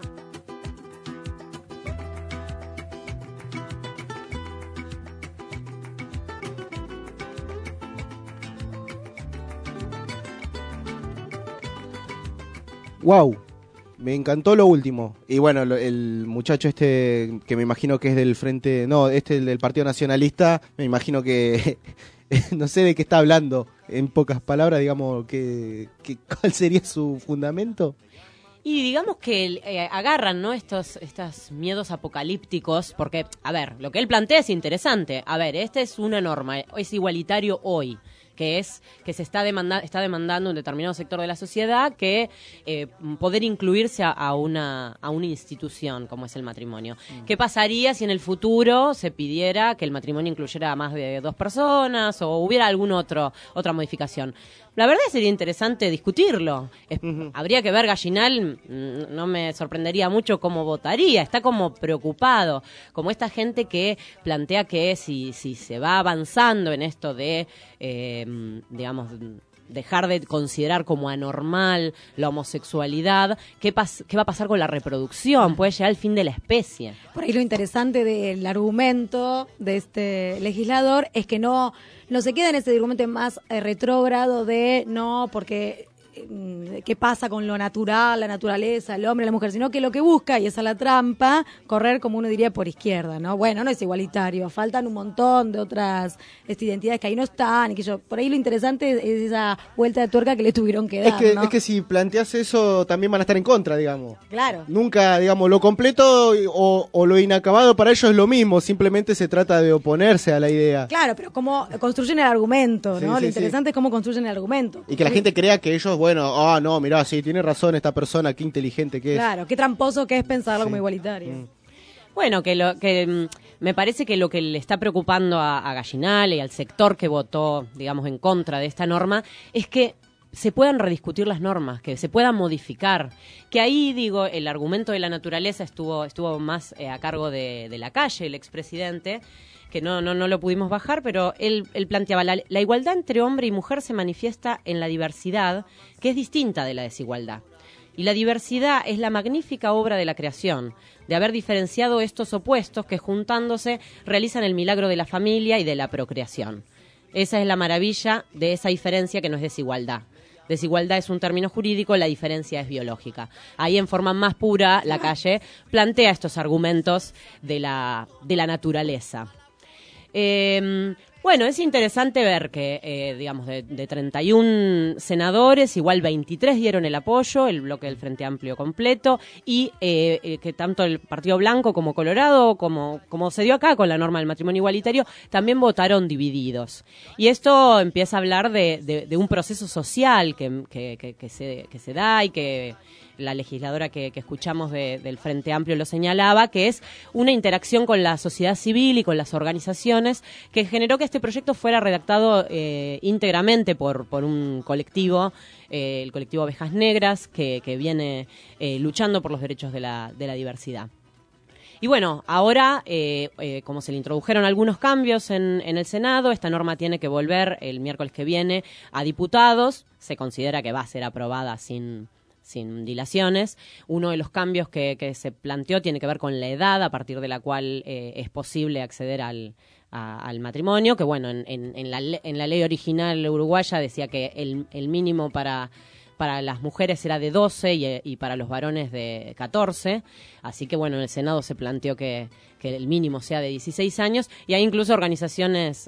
¡Wow! Me encantó lo último. Y bueno, el muchacho este, que me imagino que es del Frente... No, del Partido Nacionalista, me imagino que... no sé de qué está hablando. En pocas palabras, digamos, ¿cuál sería su fundamento? Y digamos que agarran, ¿no?, estos miedos apocalípticos, porque, a ver, lo que él plantea es interesante. A ver, esta es una norma, es igualitario hoy, que se está demandando un determinado sector de la sociedad que poder incluirse a una institución como es el matrimonio. ¿Qué pasaría si en el futuro se pidiera que el matrimonio incluyera a más de 2 personas o hubiera alguna otra modificación? La verdad sería interesante discutirlo. Habría que ver, Gallinal, no me sorprendería mucho cómo votaría. Está como preocupado, como esta gente que plantea que si se va avanzando en esto de, digamos, dejar de considerar como anormal la homosexualidad, ¿qué va a pasar con la reproducción? Puede llegar al fin de la especie. Por ahí lo interesante del argumento de este legislador es que no se queda en ese argumento más retrógrado de no, porque qué pasa con lo natural, la naturaleza, el hombre, la mujer, sino que lo que busca, y esa es la trampa, correr, como uno diría, por izquierda, ¿no? Bueno, no es igualitario, faltan un montón de otras identidades que ahí no están, y que por ahí lo interesante es esa vuelta de tuerca que le tuvieron que dar, ¿no? Es que si planteas eso, también van a estar en contra, digamos. Claro. Nunca, digamos, lo completo o lo inacabado para ellos es lo mismo, simplemente se trata de oponerse a la idea. Claro, pero cómo construyen el argumento, ¿no? Lo interesante es cómo construyen el argumento. Y que la gente crea que ellos, bueno, no, mirá, sí, tiene razón esta persona, qué inteligente que es. Claro, qué tramposo que es pensarlo como igualitario. Bueno, que me parece que lo que le está preocupando a Gallinal y al sector que votó, digamos, en contra de esta norma, es que se puedan rediscutir las normas, que se puedan modificar. Que ahí, digo, el argumento de la naturaleza estuvo más a cargo de Lacalle, el expresidente, que no lo pudimos bajar, pero él planteaba la igualdad entre hombre y mujer se manifiesta en la diversidad, que es distinta de la desigualdad. Y la diversidad es la magnífica obra de la creación, de haber diferenciado estos opuestos que juntándose realizan el milagro de la familia y de la procreación. Esa es la maravilla de esa diferencia que no es desigualdad. Desigualdad es un término jurídico, la diferencia es biológica. Ahí en forma más pura, Lacalle plantea estos argumentos de la naturaleza. Bueno, es interesante ver que, digamos, de 31 senadores, igual 23 dieron el apoyo, el bloque del Frente Amplio completo, y que tanto el Partido Blanco como Colorado, como se dio acá con la norma del matrimonio igualitario, también votaron divididos. Y esto empieza a hablar de un proceso social que se da y que la legisladora que escuchamos del Frente Amplio lo señalaba, que es una interacción con la sociedad civil y con las organizaciones que generó que este proyecto fuera redactado íntegramente por un colectivo, el colectivo Ovejas Negras, que viene luchando por los derechos de la diversidad. Y bueno, ahora, como se le introdujeron algunos cambios en el Senado, esta norma tiene que volver el miércoles que viene a diputados. Se considera que va a ser aprobada sin dilaciones. Uno de los cambios que se planteó tiene que ver con la edad a partir de la cual es posible acceder al matrimonio, que bueno, en la ley original uruguaya decía que el mínimo para las mujeres era de 12 y para los varones de 14, así que bueno, en el Senado se planteó que el mínimo sea de 16 años, y hay incluso organizaciones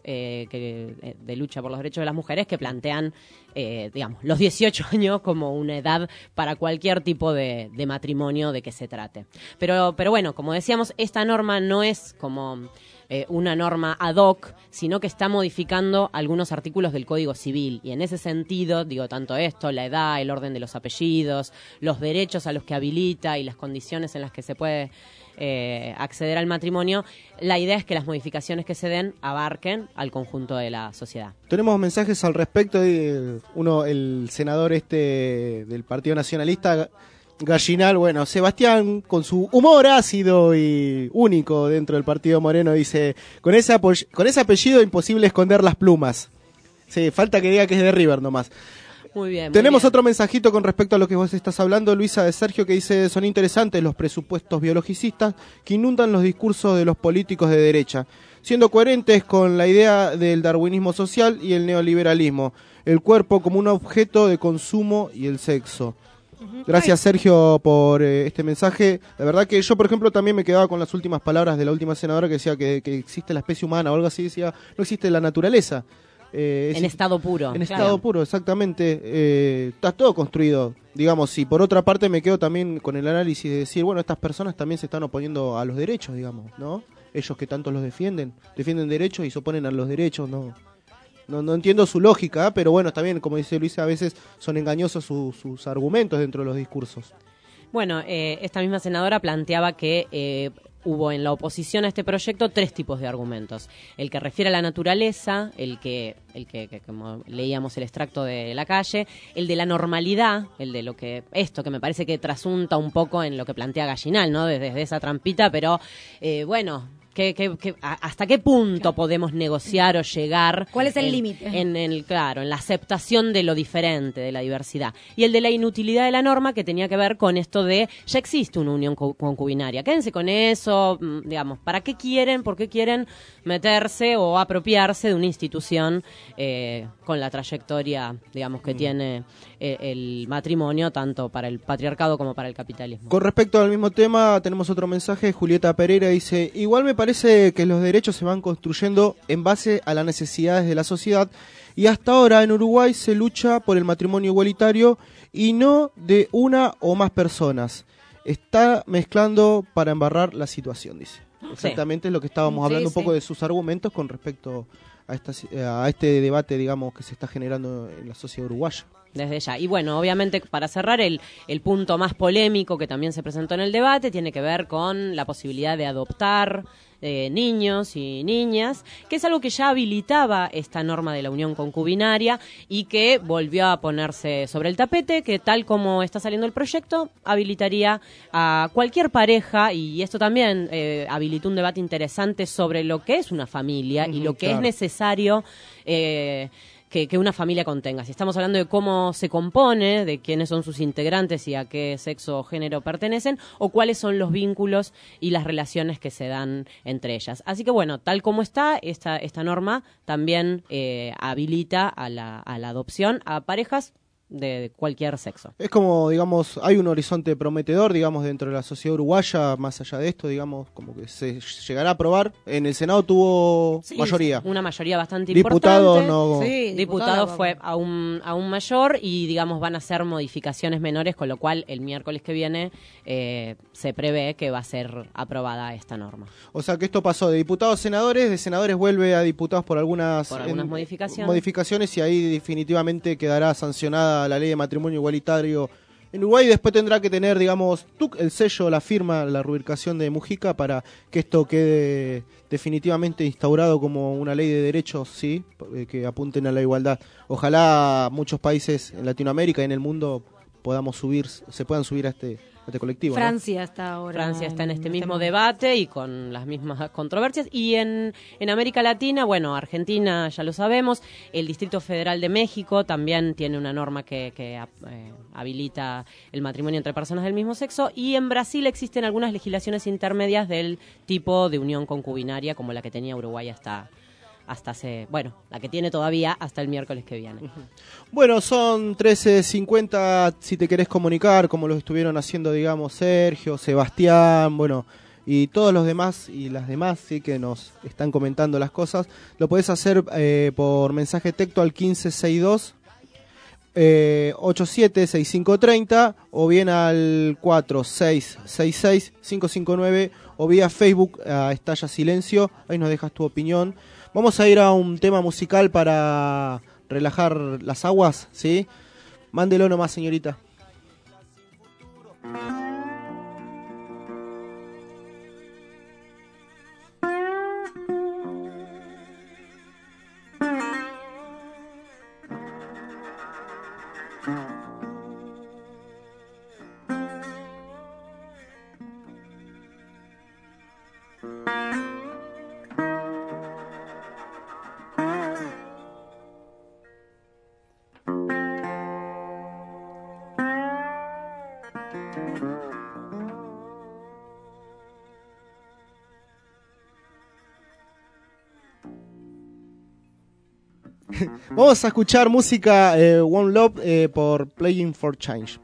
de lucha por los derechos de las mujeres que plantean, digamos, los 18 años como una edad para cualquier tipo de matrimonio de que se trate. Pero bueno, como decíamos, esta norma no es como una norma ad hoc, sino que está modificando algunos artículos del Código Civil, y en ese sentido, digo, tanto esto, la edad, el orden de los apellidos, los derechos a los que habilita y las condiciones en las que se puede acceder al matrimonio, la idea es que las modificaciones que se den abarquen al conjunto de la sociedad. Tenemos mensajes al respecto de el senador del Partido Nacionalista, Gallinal. Bueno, Sebastián, con su humor ácido y único dentro del Partido Moreno, dice: con ese apellido imposible esconder las plumas. Sí, falta que diga que es de River nomás. Muy bien. Tenemos otro mensajito con respecto a lo que vos estás hablando, Luisa, de Sergio, que dice: son interesantes los presupuestos biologicistas que inundan los discursos de los políticos de derecha, siendo coherentes con la idea del darwinismo social y el neoliberalismo, el cuerpo como un objeto de consumo y el sexo. Gracias, Sergio, por este mensaje. La verdad que yo, por ejemplo, también me quedaba con las últimas palabras de la última senadora, que decía que existe la especie humana o algo así. Decía, no existe la naturaleza. En estado puro. En estado puro, exactamente. Está todo construido, digamos. Y por otra parte me quedo también con el análisis de decir, bueno, estas personas también se están oponiendo a los derechos, digamos, ¿no? Ellos que tanto los defienden derechos y se oponen a los derechos, No entiendo su lógica, pero bueno, también, como dice Luisa, a veces son engañosos sus argumentos dentro de los discursos. Bueno, esta misma senadora planteaba que hubo en la oposición a este proyecto 3 tipos de argumentos. El que refiere a la naturaleza, el que como leíamos el extracto de Lacalle, el de la normalidad, el de lo que esto que me parece que trasunta un poco en lo que plantea Gallinal, ¿no? Desde esa trampita, pero bueno, ¿hasta qué punto podemos negociar o llegar? ¿Cuál es el límite? Claro, en la aceptación de lo diferente, de la diversidad. Y el de la inutilidad de la norma, que tenía que ver con esto de ya existe una unión concubinaria. Quédense con eso, digamos, ¿para qué quieren, por qué quieren meterse o apropiarse de una institución con la trayectoria, digamos, que tiene el matrimonio, tanto para el patriarcado como para el capitalismo? Con respecto al mismo tema, tenemos otro mensaje. Julieta Pereira dice: igual me parece que los derechos se van construyendo en base a las necesidades de la sociedad, y hasta ahora en Uruguay se lucha por el matrimonio igualitario y no de una o más personas. Está mezclando para embarrar la situación, dice. Exactamente, es lo que estábamos hablando un poco de sus argumentos con respecto a este debate, digamos, que se está generando en la sociedad uruguaya. Desde ya. Y bueno, obviamente, para cerrar, el punto más polémico que también se presentó en el debate tiene que ver con la posibilidad de adoptar niños y niñas, que es algo que ya habilitaba esta norma de la unión concubinaria y que volvió a ponerse sobre el tapete, que tal como está saliendo el proyecto, habilitaría a cualquier pareja, y esto también habilitó un debate interesante sobre lo que es una familia y lo que es necesario que una familia contenga. Si estamos hablando de cómo se compone, de quiénes son sus integrantes y a qué sexo o género pertenecen, o cuáles son los vínculos y las relaciones que se dan entre ellas. Así que bueno, tal como está, esta norma también habilita a la adopción a parejas de cualquier sexo. Es como, digamos, hay un horizonte prometedor, digamos, dentro de la sociedad uruguaya, más allá de esto, digamos, como que se llegará a aprobar. En el Senado tuvo mayoría. Una mayoría bastante Diputado importante. No. Sí, diputado fue aún mayor y, digamos, van a ser modificaciones menores, con lo cual el miércoles que viene se prevé que va a ser aprobada esta norma. O sea que esto pasó de diputados a senadores, de senadores vuelve a diputados por algunas modificaciones y ahí definitivamente quedará sancionada la ley de matrimonio igualitario en Uruguay. Después tendrá que tener, digamos, el sello, la firma, la rubricación de Mujica para que esto quede definitivamente instaurado como una ley de derechos, sí, que apunten a la igualdad. Ojalá muchos países en Latinoamérica y en el mundo se puedan subir a este colectivo. Francia, ¿no? está ahora. Francia está en este mismo debate y con las mismas controversias. Y en América Latina, bueno, Argentina ya lo sabemos, el Distrito Federal de México también tiene una norma que habilita el matrimonio entre personas del mismo sexo. Y en Brasil existen algunas legislaciones intermedias del tipo de unión concubinaria, como la que tenía Uruguay hasta la que tiene todavía hasta el miércoles que viene. Bueno, son 13:50, si te querés comunicar, como lo estuvieron haciendo, digamos, Sergio, Sebastián, bueno, y todos los demás y las demás, sí, que nos están comentando las cosas, lo podés hacer por mensaje texto al 1562 876530 o bien al 4666 559 o vía Facebook a Estalla Silencio, ahí nos dejas tu opinión. Vamos a ir a un tema musical para relajar las aguas, ¿sí? Mándelo nomás, señorita. Vamos a escuchar música One Love por Playing for Change.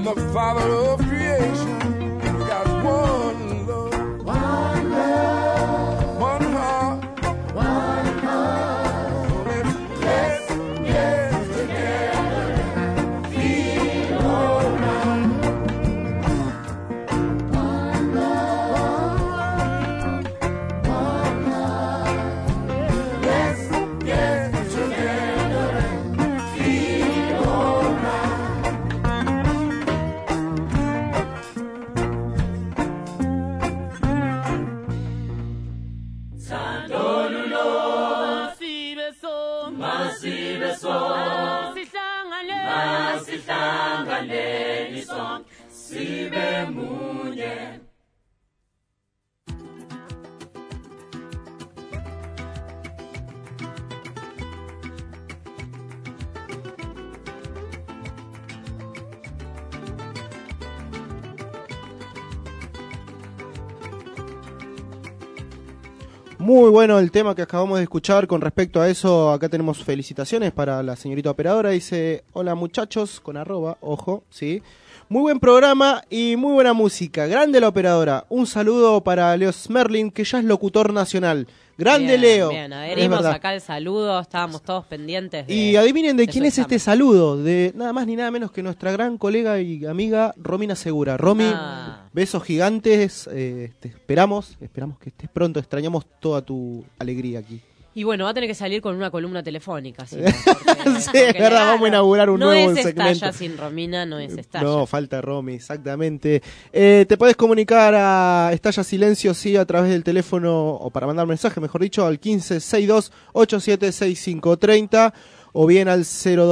from the Father of creation. We got one love, one love, one heart, one heart. So let's get together and feel alright. One love, one heart. Let's get together and feel alright. Muy bueno el tema que acabamos de escuchar. Con respecto a eso, acá tenemos felicitaciones para la señorita operadora. Dice, hola muchachos, con arroba, ojo, ¿sí? Muy buen programa y muy buena música. Grande la operadora. Un saludo para Leo Smerling, que ya es locutor nacional. Grande bien, Leo. Bien, adherimos acá el saludo, estábamos todos pendientes. Y adivinen de quién es este saludo, de nada más ni nada menos que nuestra gran colega y amiga Romina Segura. Romy, besos gigantes, te esperamos que estés pronto, extrañamos toda tu alegría aquí. Y bueno, va a tener que salir con una columna telefónica. ¿Sí? Sí, es verdad, vamos a inaugurar un nuevo segmento. No es Estalla sin Romina, no es Estalla. No, falta Romy, exactamente. Te podés comunicar a Estalla Silencio, sí, a través del teléfono, o para mandar mensaje, mejor dicho, al 1562-876530, o bien al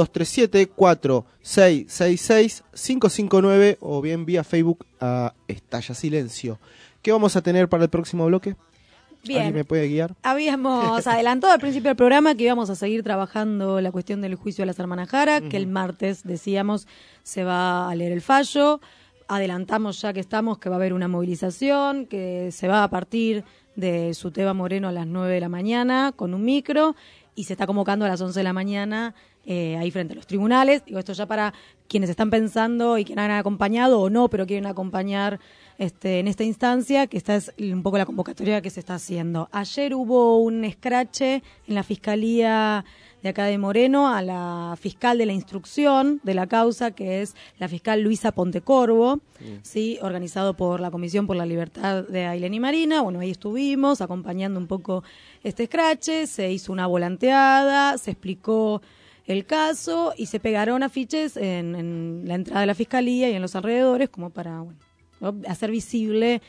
0237-4666-559, o bien vía Facebook a Estalla Silencio. ¿Qué vamos a tener para el próximo bloque? Bien. ¿Alguien me puede guiar? Habíamos adelantado al principio del programa que íbamos a seguir trabajando la cuestión del juicio de las hermanas Jara, que el martes, decíamos, se va a leer el fallo. Adelantamos ya que estamos que va a haber una movilización, que se va a partir de Suteba Moreno a las 9 de la mañana con un micro y se está convocando a las 11 de la mañana ahí frente a los tribunales. Digo, esto ya para quienes están pensando y quienes han acompañado o no, pero quieren acompañar en esta instancia, que esta es un poco la convocatoria que se está haciendo. Ayer hubo un escrache en la Fiscalía de acá de Moreno a la fiscal de la instrucción de la causa, que es la fiscal Luisa Pontecorvo, ¿sí? Organizado por la Comisión por la Libertad de Ailén y Marina. Bueno, ahí estuvimos acompañando un poco este escrache, se hizo una volanteada, se explicó el caso y se pegaron afiches en la entrada de la Fiscalía y en los alrededores como para, bueno, hacer visible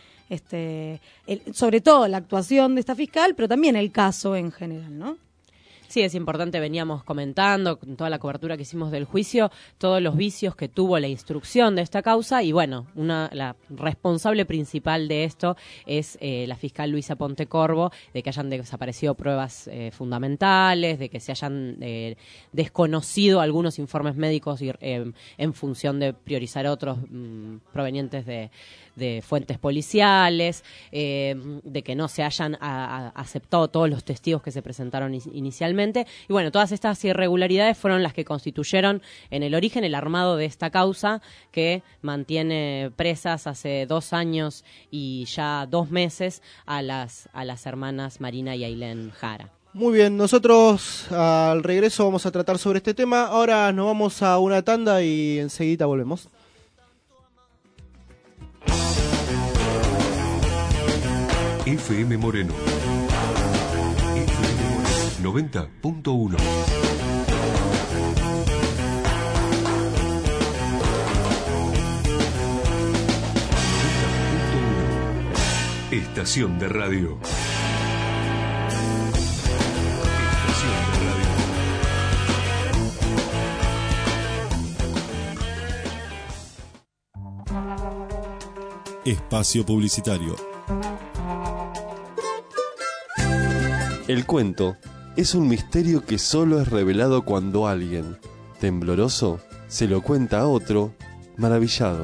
sobre todo la actuación de esta fiscal, pero también el caso en general, ¿no? Sí, es importante, veníamos comentando con toda la cobertura que hicimos del juicio, todos los vicios que tuvo la instrucción de esta causa y bueno, la responsable principal de esto es la fiscal Luisa Pontecorvo, de que hayan desaparecido pruebas fundamentales, de que se hayan desconocido algunos informes médicos en función de priorizar otros provenientes de fuentes policiales, de que no se hayan aceptado todos los testigos que se presentaron inicialmente. Y bueno, todas estas irregularidades fueron las que constituyeron en el origen el armado de esta causa que mantiene presas hace 2 años y ya 2 meses a las hermanas Marina y Ailén Jara. Muy bien, nosotros al regreso vamos a tratar sobre este tema. Ahora nos vamos a una tanda y enseguida volvemos. FM Moreno. FM Moreno 90.1. Estación de radio. Estación de radio. Espacio publicitario. El cuento es un misterio que solo es revelado cuando alguien, tembloroso, se lo cuenta a otro, maravillado.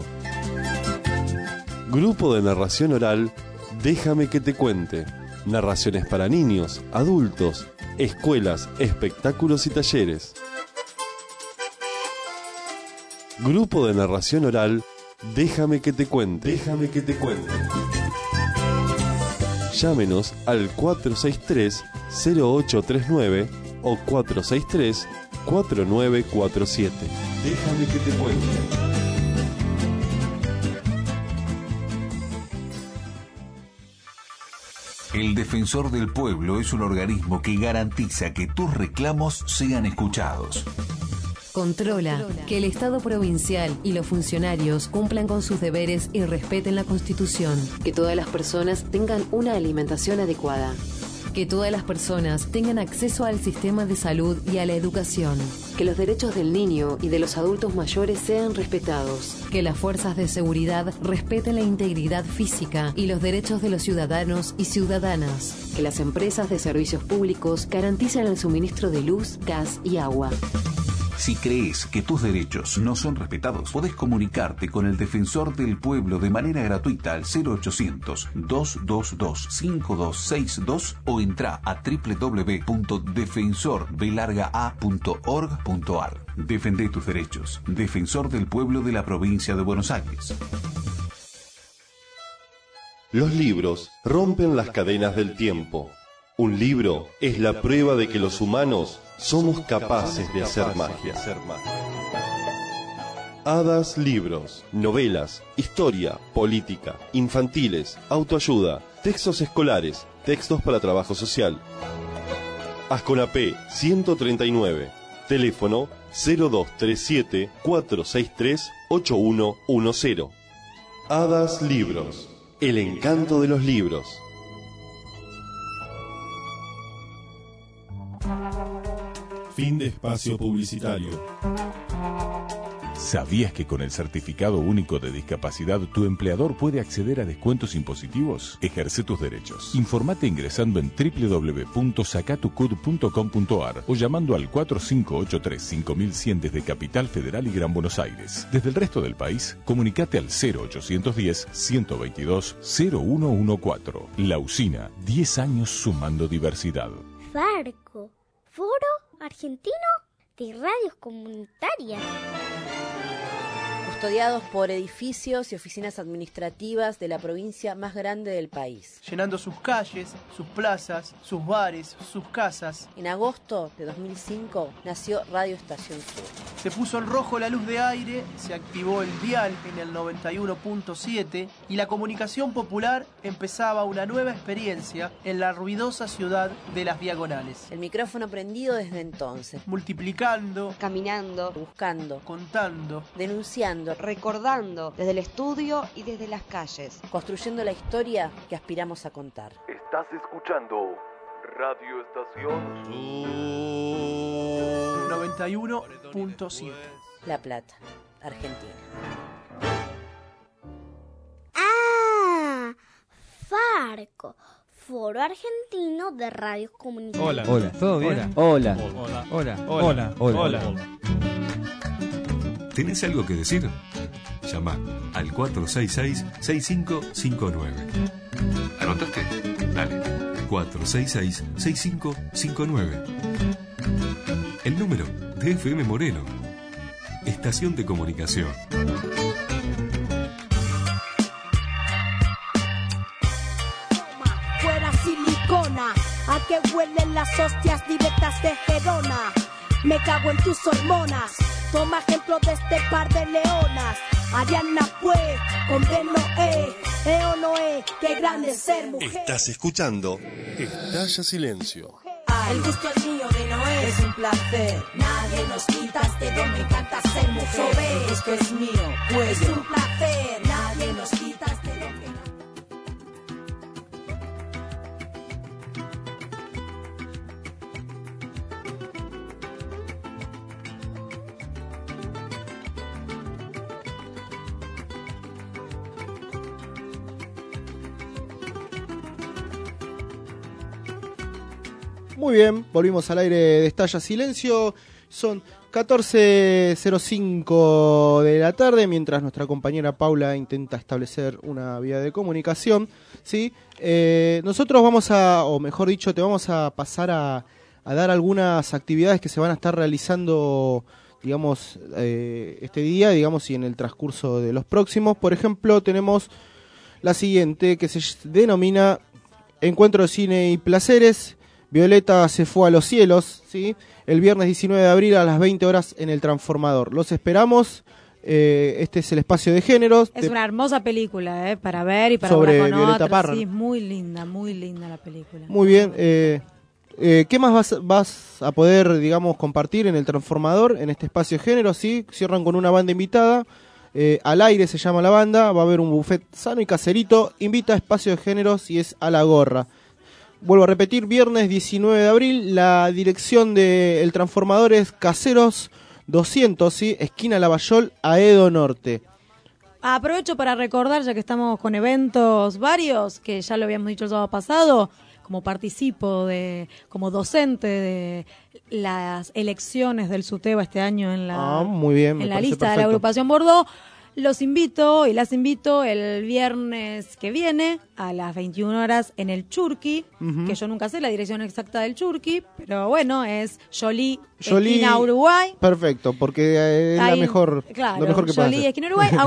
Grupo de narración oral, Déjame que te cuente. Narraciones para niños, adultos, escuelas, espectáculos y talleres. Grupo de narración oral, Déjame que te cuente. Déjame que te cuente. Llámenos al 463-0839 o 463-4947. Déjame que te cuente. El Defensor del Pueblo es un organismo que garantiza que tus reclamos sean escuchados. Controla que el Estado provincial y los funcionarios cumplan con sus deberes y respeten la Constitución. Que todas las personas tengan una alimentación adecuada. Que todas las personas tengan acceso al sistema de salud y a la educación. Que los derechos del niño y de los adultos mayores sean respetados. Que las fuerzas de seguridad respeten la integridad física y los derechos de los ciudadanos y ciudadanas. Que las empresas de servicios públicos garanticen el suministro de luz, gas y agua. Si crees que tus derechos no son respetados, podés comunicarte con el Defensor del Pueblo de manera gratuita al 0800-222-5262 o entra a www.defensorbelargaa.org.ar. Defende tus derechos. Defensor del Pueblo de la Provincia de Buenos Aires. Los libros rompen las cadenas del tiempo. Un libro es la prueba de que los humanos somos capaces de hacer magia. Hadas Libros, novelas, historia, política, infantiles, autoayuda, textos escolares, textos para trabajo social. Asconapé 139, teléfono 0237-463-8110. Hadas Libros, el encanto de los libros. Fin de espacio publicitario. ¿Sabías que con el Certificado Único de Discapacidad tu empleador puede acceder a descuentos impositivos? Ejerce tus derechos. Informate ingresando en www.sacatucud.com.ar o llamando al 4583-5100 desde Capital Federal y Gran Buenos Aires. Desde el resto del país, comunicate al 0810-122-0114. La Usina, 10 años sumando diversidad. Farco, Foro Argentino de Radios Comunitarias. Custodiados por edificios y oficinas administrativas de la provincia más grande del país. Llenando sus calles, sus plazas, sus bares, sus casas. En agosto de 2005 nació Radio Estación Sur. Se puso en rojo la luz de aire, se activó el dial en el 91.7 y la comunicación popular empezaba una nueva experiencia en la ruidosa ciudad de Las Diagonales. El micrófono prendido desde entonces. Multiplicando, caminando, buscando, contando, denunciando, recordando desde el estudio y desde las calles, construyendo la historia que aspiramos a contar. Estás escuchando Radio Estación 91.7 La Plata, Argentina. ¡Ah! Farco, Foro Argentino de Radios Comunitarias. Hola, ¿todo bien? Hola. Hola. ¿Tenés algo que decir? Llama al 466-6559. ¿Anotaste? Dale. 466-6559. El número de FM Moreno. Estación de comunicación. Fuera silicona, a que huelen las hostias directas de Gerona. Me cago en tus hormonas. Toma ejemplo de este par de leonas. Ariana pues, con Noé, o Noé, qué grande ser mujer. Estás escuchando Estalla Silencio. El gusto es mío de Noé, es un placer. Nadie nos quita este don, me encanta ser mujer. El gusto es mío, pues es un placer. Nadie nos quita este don. Muy bien, volvimos al aire de Estalla Silencio. Son 14:05 de la tarde, mientras nuestra compañera Paula intenta establecer una vía de comunicación. ¿Sí? Nosotros vamos a, o mejor dicho, te vamos a pasar a dar algunas actividades que se van a estar realizando digamos, este día, digamos, y en el transcurso de los próximos. Por ejemplo, tenemos la siguiente, que se denomina Encuentro de Cine y Placeres. Violeta se fue a los cielos, ¿sí? El viernes 19 de abril a las 20 horas en el Transformador. Los esperamos. Este es el espacio de géneros. Es una hermosa película, para ver y para sobre hablar con Violeta otros. Parra. Sí, muy linda la película. Muy bien. ¿Qué más vas a poder, digamos, compartir en el Transformador, en este espacio de géneros? ¿Sí? Cierran con una banda invitada. Al aire se llama la banda. Va a haber un buffet sano y caserito. Invita a espacio de géneros y es a la gorra. Vuelvo a repetir, viernes 19 de abril. La dirección del Transformador es Caseros 200, ¿sí? Esquina Lavallol, Aedo Norte. Aprovecho para recordar, ya que estamos con eventos varios, que ya lo habíamos dicho el sábado pasado, como participo como docente de las elecciones del SUTEBA este año en la, muy bien, en la lista de la agrupación Bordeaux. Los invito y las invito el viernes que viene a las 21 horas en el Churqui, que yo nunca sé la dirección exacta del Churqui, pero bueno, es Jolie, esquina Uruguay. Perfecto, porque es la mejor, claro, lo mejor que puede hacer. Jolie, esquina Uruguay,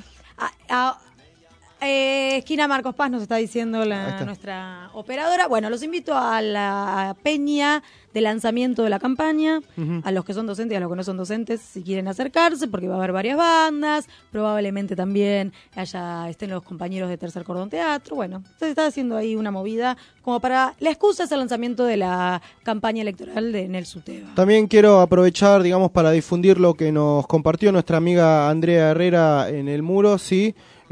esquina Marcos Paz, nos está diciendo nuestra operadora. Bueno, los invito a la peña de lanzamiento de la campaña, a los que son docentes y a los que no son docentes, si quieren acercarse, porque va a haber varias bandas, probablemente también estén los compañeros de Tercer Cordón Teatro. Bueno, se está haciendo ahí una movida como para la excusa es el lanzamiento de la campaña electoral en el SUTEBA. También quiero aprovechar, digamos, para difundir lo que nos compartió nuestra amiga Andrea Herrera en el muro, sí,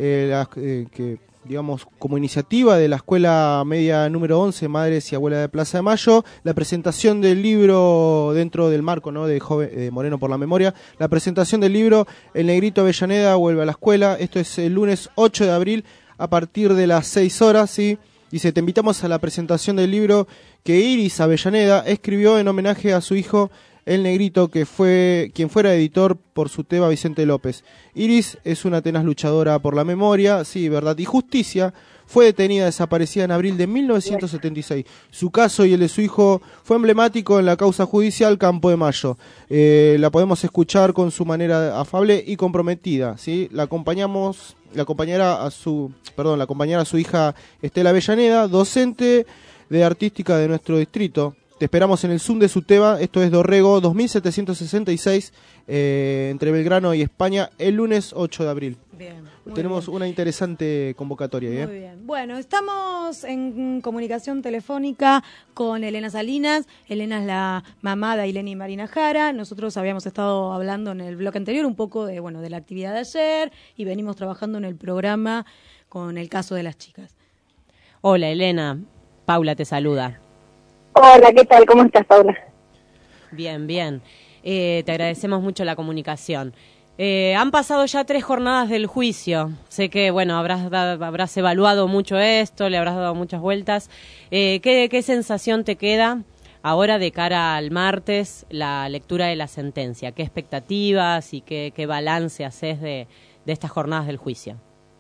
que digamos, como iniciativa de la Escuela Media número 11, Madres y Abuelas de Plaza de Mayo, la presentación del libro dentro del marco, ¿no?, de Moreno por la Memoria, la presentación del libro El Negrito Avellaneda vuelve a la escuela. Esto es el lunes 8 de abril a partir de las 6 horas, ¿sí? Dice, te invitamos a la presentación del libro que Iris Avellaneda escribió en homenaje a su hijo El Negrito, que fue quien fuera editor por SUTEBA Vicente López. Iris es una tenaz luchadora por la memoria, sí, verdad y justicia. Fue detenida desaparecida en abril de 1976. Su caso y el de su hijo fue emblemático en la causa judicial Campo de Mayo. La podemos escuchar con su manera afable y comprometida, ¿sí? La acompañará a su hija Estela Avellaneda, docente de artística de nuestro distrito. Te esperamos en el Zoom de SUTEBA, esto es Dorrego 2766, entre Belgrano y España, el lunes 8 de abril. Bien, tenemos una interesante convocatoria. Muy bien. Bueno, estamos en comunicación telefónica con Elena Salinas. Elena es la mamá de Ailén y Marina Jara. Nosotros habíamos estado hablando en el bloque anterior un poco de la actividad de ayer y venimos trabajando en el programa con el caso de las chicas. Hola, Elena. Paula te saluda. Hola, ¿qué tal? ¿Cómo estás, Paula? Bien, bien. Te agradecemos mucho la comunicación. Han pasado ya 3 jornadas del juicio. Sé que, bueno, habrás evaluado mucho esto, le habrás dado muchas vueltas. ¿Qué sensación te queda ahora de cara al martes, la lectura de la sentencia? ¿Qué expectativas y qué balance haces de estas jornadas del juicio?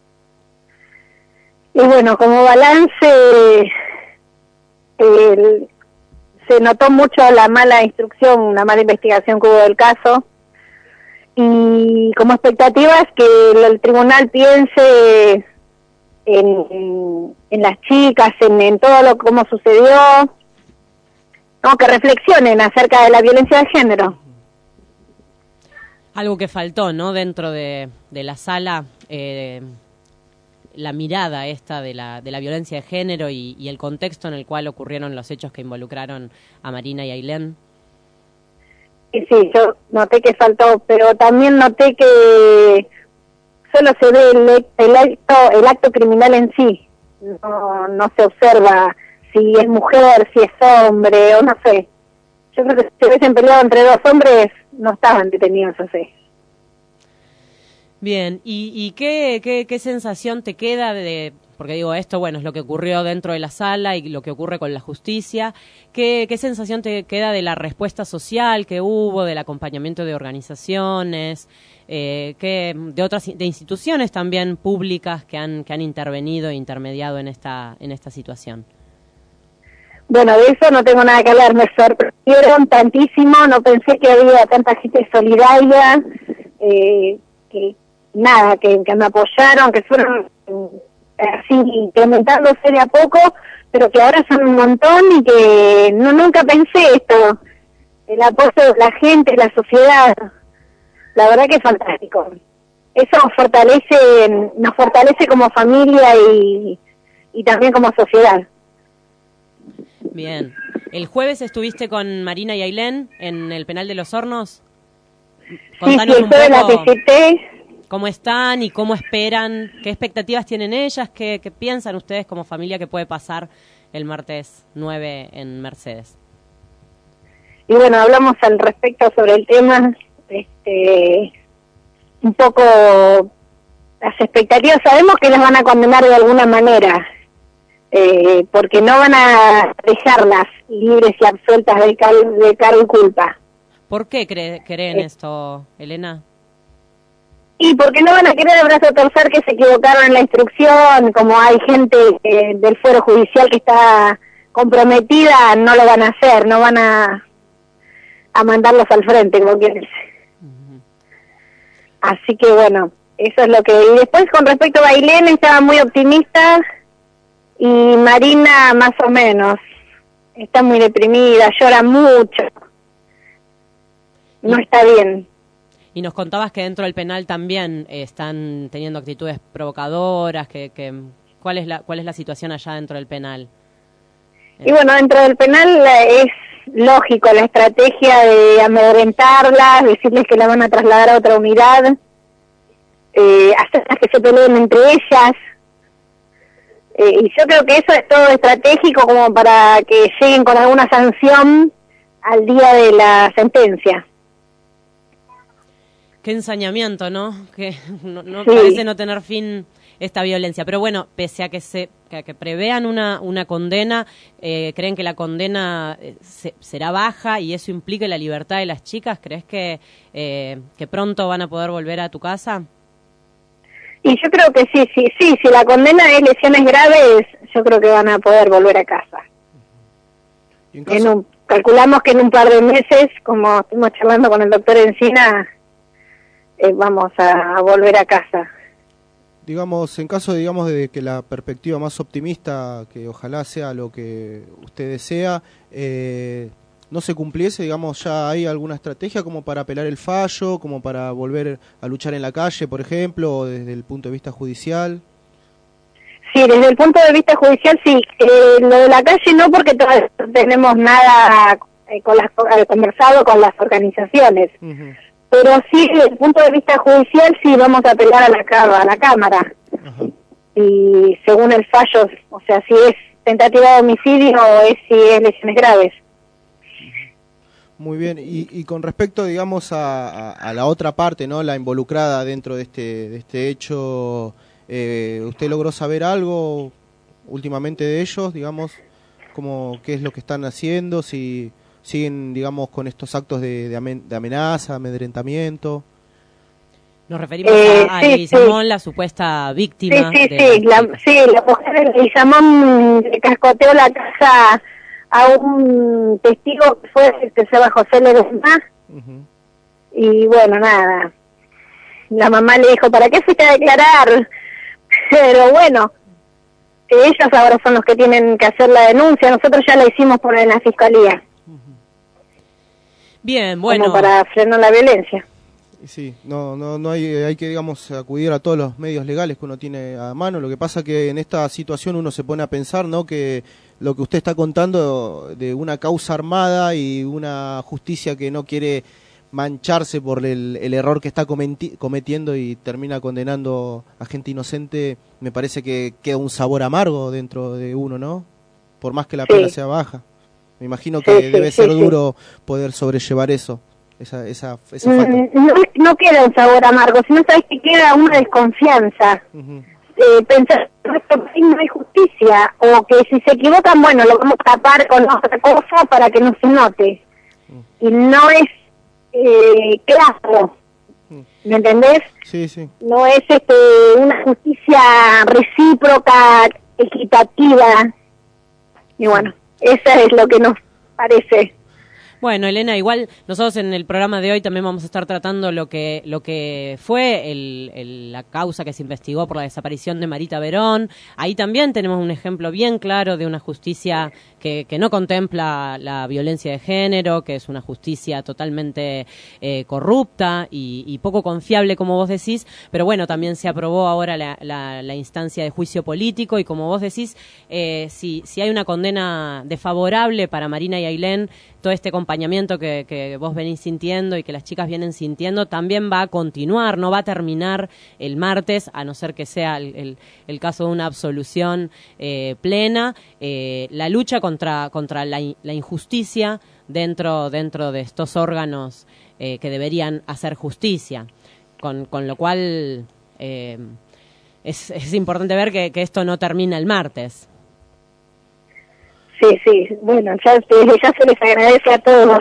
Y bueno, como balance, se notó mucho la mala instrucción, la mala investigación que hubo del caso, y como expectativa es que el tribunal piense en las chicas, en todo cómo sucedió, ¿no? Que reflexionen acerca de la violencia de género. Algo que faltó, ¿no?, dentro de la sala, la mirada esta de la violencia de género y el contexto en el cual ocurrieron los hechos que involucraron a Marina y a Ailén. Sí, yo noté que faltó, pero también noté que solo se ve el acto criminal en sí. No se observa si es mujer, si es hombre, o no sé. Yo creo que si se hubiesen peleado entre 2 hombres, no estaban detenidos así. Bien, ¿y qué sensación te queda porque digo, esto, bueno, es lo que ocurrió dentro de la sala y lo que ocurre con la justicia? ¿Qué sensación te queda de la respuesta social que hubo, del acompañamiento de organizaciones, de instituciones también públicas que han intervenido e intermediado en esta situación? Bueno, de eso no tengo nada que hablar, me sorprendieron tantísimo, no pensé que había tanta gente solidaria, que nada, que me apoyaron, que fueron así incrementándose de a poco, pero que ahora son un montón y que nunca pensé esto, el apoyo de la gente, la sociedad, la verdad que es fantástico. Eso nos fortalece como familia y también como sociedad. Bien. ¿El jueves estuviste con Marina y Ailén en el penal de Los Hornos? Contanos el jueves la visité. ¿Cómo están y cómo esperan? ¿Qué expectativas tienen ellas? ¿Qué piensan ustedes como familia que puede pasar el martes 9 en Mercedes? Y bueno, hablamos al respecto sobre el tema, un poco las expectativas. Sabemos que las van a condenar de alguna manera, porque no van a dejarlas libres y absueltas de cargo y culpa. ¿Por qué creen esto, Elena? Y porque no van a querer el brazo a torcer que se equivocaron en la instrucción, como hay gente del fuero judicial que está comprometida, no lo van a hacer, no van a mandarlos al frente, como quien dice. Así que bueno, eso es lo que... Y después con respecto a Ailén, estaba muy optimista, y Marina más o menos, está muy deprimida, llora mucho, no está bien. Y nos contabas que dentro del penal también están teniendo actitudes provocadoras, ¿cuál es la situación allá dentro del penal? Y bueno, dentro del penal es lógico la estrategia de amedrentarlas, decirles que la van a trasladar a otra unidad, hacerlas que se peleen entre ellas, y yo creo que eso es todo estratégico como para que lleguen con alguna sanción al día de la sentencia. Qué ensañamiento, ¿no? Que no Sí. parece no tener fin esta violencia. Pero bueno, pese a que que prevean una condena, ¿creen que la condena será baja y eso implique la libertad de las chicas? ¿Crees que pronto van a poder volver a tu casa? Y yo creo que sí, si la condena es lesiones graves, yo creo que van a poder volver a casa. Calculamos que en un par de meses, como estuvimos charlando con el doctor Encina, vamos a volver a casa. Digamos, en caso, digamos, de que la perspectiva más optimista, que ojalá sea lo que usted desea, no se cumpliese, digamos, ya hay alguna estrategia como para apelar el fallo, como para volver a luchar en la calle, por ejemplo, o desde el punto de vista judicial. Sí, desde el punto de vista judicial sí. Lo de la calle no, porque todavía no tenemos nada conversado con las organizaciones. Pero sí, desde el punto de vista judicial, sí vamos a apelar a la Cámara. Y según el fallo, o sea, si es tentativa de homicidio o si es lesiones graves. Muy bien, y con respecto, digamos, a la otra parte, ¿no? La involucrada dentro de este hecho, ¿usted logró saber algo últimamente de ellos, digamos? Como qué es lo que están haciendo, si siguen, digamos, con estos actos de amenaza, amedrentamiento. Nos referimos a Leguizamón, la supuesta víctima. La mujer de Leguizamón le cascoteó la casa a un testigo que fue que se llama José Ledesma. Y bueno, nada, la mamá le dijo, ¿para qué fuiste a declarar? Pero bueno, ellos ahora son los que tienen que hacer la denuncia, nosotros ya la hicimos por en la fiscalía. Bien, bueno. Como para frenar la violencia. Sí, no hay que, digamos, acudir a todos los medios legales que uno tiene a mano. Lo que pasa que en esta situación uno se pone a pensar, ¿no?, que lo que usted está contando de una causa armada y una justicia que no quiere mancharse por el error que está cometiendo y termina condenando a gente inocente, me parece que queda un sabor amargo dentro de uno, ¿no? Por más que la pena sea baja. Me imagino que debe ser duro poder sobrellevar eso, esa falta. No queda un sabor amargo, sino sabes que queda una desconfianza. Pensar que en nuestro país no hay justicia, o que si se equivocan, bueno, lo vamos a tapar con otra cosa para que no se note. Y no es claro, ¿me entendés? Sí. No es una justicia recíproca, equitativa. Y bueno, Esa es lo que nos parece. Bueno, Elena, igual nosotros en el programa de hoy también vamos a estar tratando lo que fue la causa que se investigó por la desaparición de Marita Verón. Ahí también tenemos un ejemplo bien claro de una justicia que no contempla la violencia de género, que es una justicia totalmente corrupta y poco confiable, como vos decís. Pero bueno, también se aprobó ahora la instancia de juicio político y como vos decís, si hay una condena desfavorable para Marina y Ailén, todo este acompañamiento que vos venís sintiendo y que las chicas vienen sintiendo también va a continuar, no va a terminar el martes, a no ser que sea el caso de una absolución plena. La lucha contra la injusticia dentro de estos órganos que deberían hacer justicia, con lo cual es importante ver que esto no termina el martes. Sí, bueno, ya se les agradece a todos.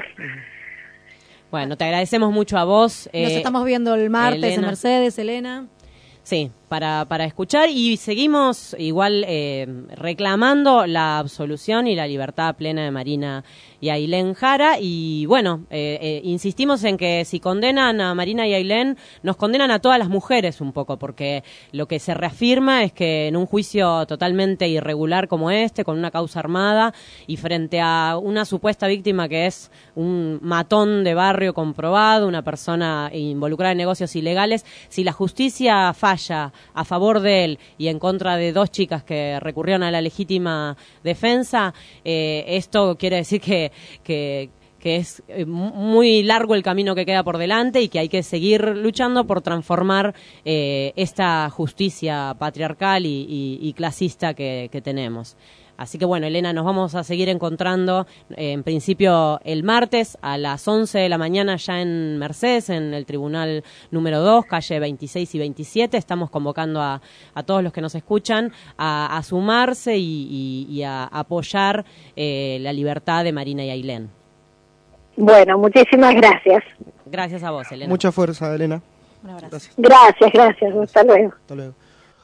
Bueno, te agradecemos mucho a vos. Nos estamos viendo el martes Elena. en Mercedes, Elena. Sí, para escuchar y seguimos igual reclamando la absolución y la libertad plena de Marina y Ailén Jara y bueno, insistimos en que si condenan a Marina y Ailén, nos condenan a todas las mujeres un poco, porque lo que se reafirma es que en un juicio totalmente irregular como este, con una causa armada y frente a una supuesta víctima que es un matón de barrio comprobado, una persona involucrada en negocios ilegales, si la justicia falla a favor de él y en contra de dos chicas que recurrieron a la legítima defensa, esto quiere decir que es muy largo el camino que queda por delante y que hay que seguir luchando por transformar esta justicia patriarcal y clasista que tenemos. Así que bueno, Elena, nos vamos a seguir encontrando en principio el martes a las 11 de la mañana ya en Mercedes, en el Tribunal número 2, calle 26 y 27. Estamos convocando a todos los que nos escuchan a sumarse y a apoyar la libertad de Marina y Ailén. Bueno, muchísimas gracias. Gracias a vos, Elena. Mucha fuerza, Elena. Un abrazo. Gracias. Hasta luego. Hasta luego.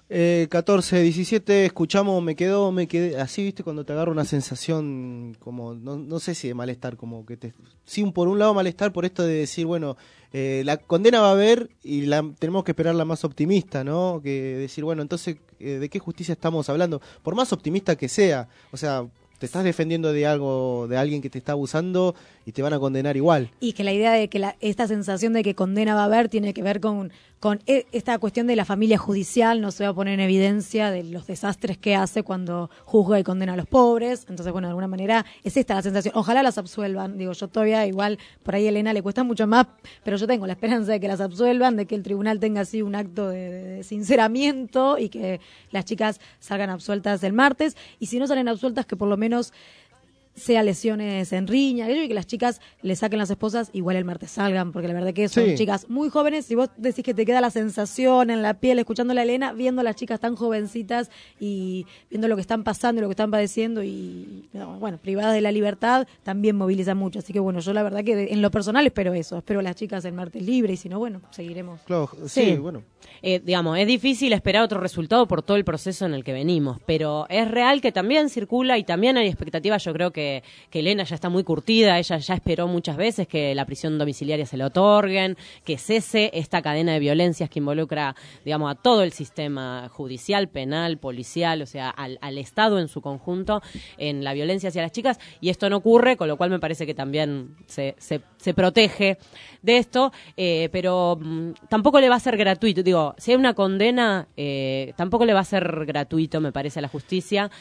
14, 17, escuchamos, me quedé, así, viste, cuando te agarra una sensación como, no sé si de malestar, como que sí, por un lado malestar por esto de decir, bueno, la condena va a haber y tenemos que esperar la más optimista, ¿no? Que decir, bueno, entonces, ¿de qué justicia estamos hablando? Por más optimista que sea, o sea, te estás defendiendo de algo, de alguien que te está abusando y te van a condenar igual. Y que la idea de que esta sensación de que condena va a haber tiene que ver con esta cuestión de la familia judicial, no se va a poner en evidencia de los desastres que hace cuando juzga y condena a los pobres. Entonces, bueno, de alguna manera es esta la sensación. Ojalá las absuelvan. Digo, yo todavía igual, por ahí a Elena le cuesta mucho más, pero yo tengo la esperanza de que las absuelvan, de que el tribunal tenga así un acto de sinceramiento y que las chicas salgan absueltas el martes. Y si no salen absueltas, que por lo menos sea lesiones en riña, y que las chicas le saquen las esposas, igual el martes salgan, porque la verdad que son chicas muy jóvenes. Si vos decís que te queda la sensación en la piel escuchando a Elena, viendo a las chicas tan jovencitas y viendo lo que están pasando y lo que están padeciendo y, bueno, privadas de la libertad, también moviliza mucho. Así que bueno, yo la verdad que en lo personal espero eso, espero a las chicas el martes libre y si no, bueno, seguiremos. Claro, sí, bueno. Digamos, es difícil esperar otro resultado por todo el proceso en el que venimos, pero es real que también circula y también hay expectativas. Yo creo que Elena ya está muy curtida, ella ya esperó muchas veces que la prisión domiciliaria se le otorguen, que cese esta cadena de violencias que involucra, digamos, a todo el sistema judicial, penal, policial, o sea, al Estado en su conjunto en la violencia hacia las chicas, y esto no ocurre, con lo cual me parece que también se protege de esto, pero tampoco le va a ser gratuito. Digo, si hay una condena, tampoco le va a ser gratuito, me parece, a la justicia,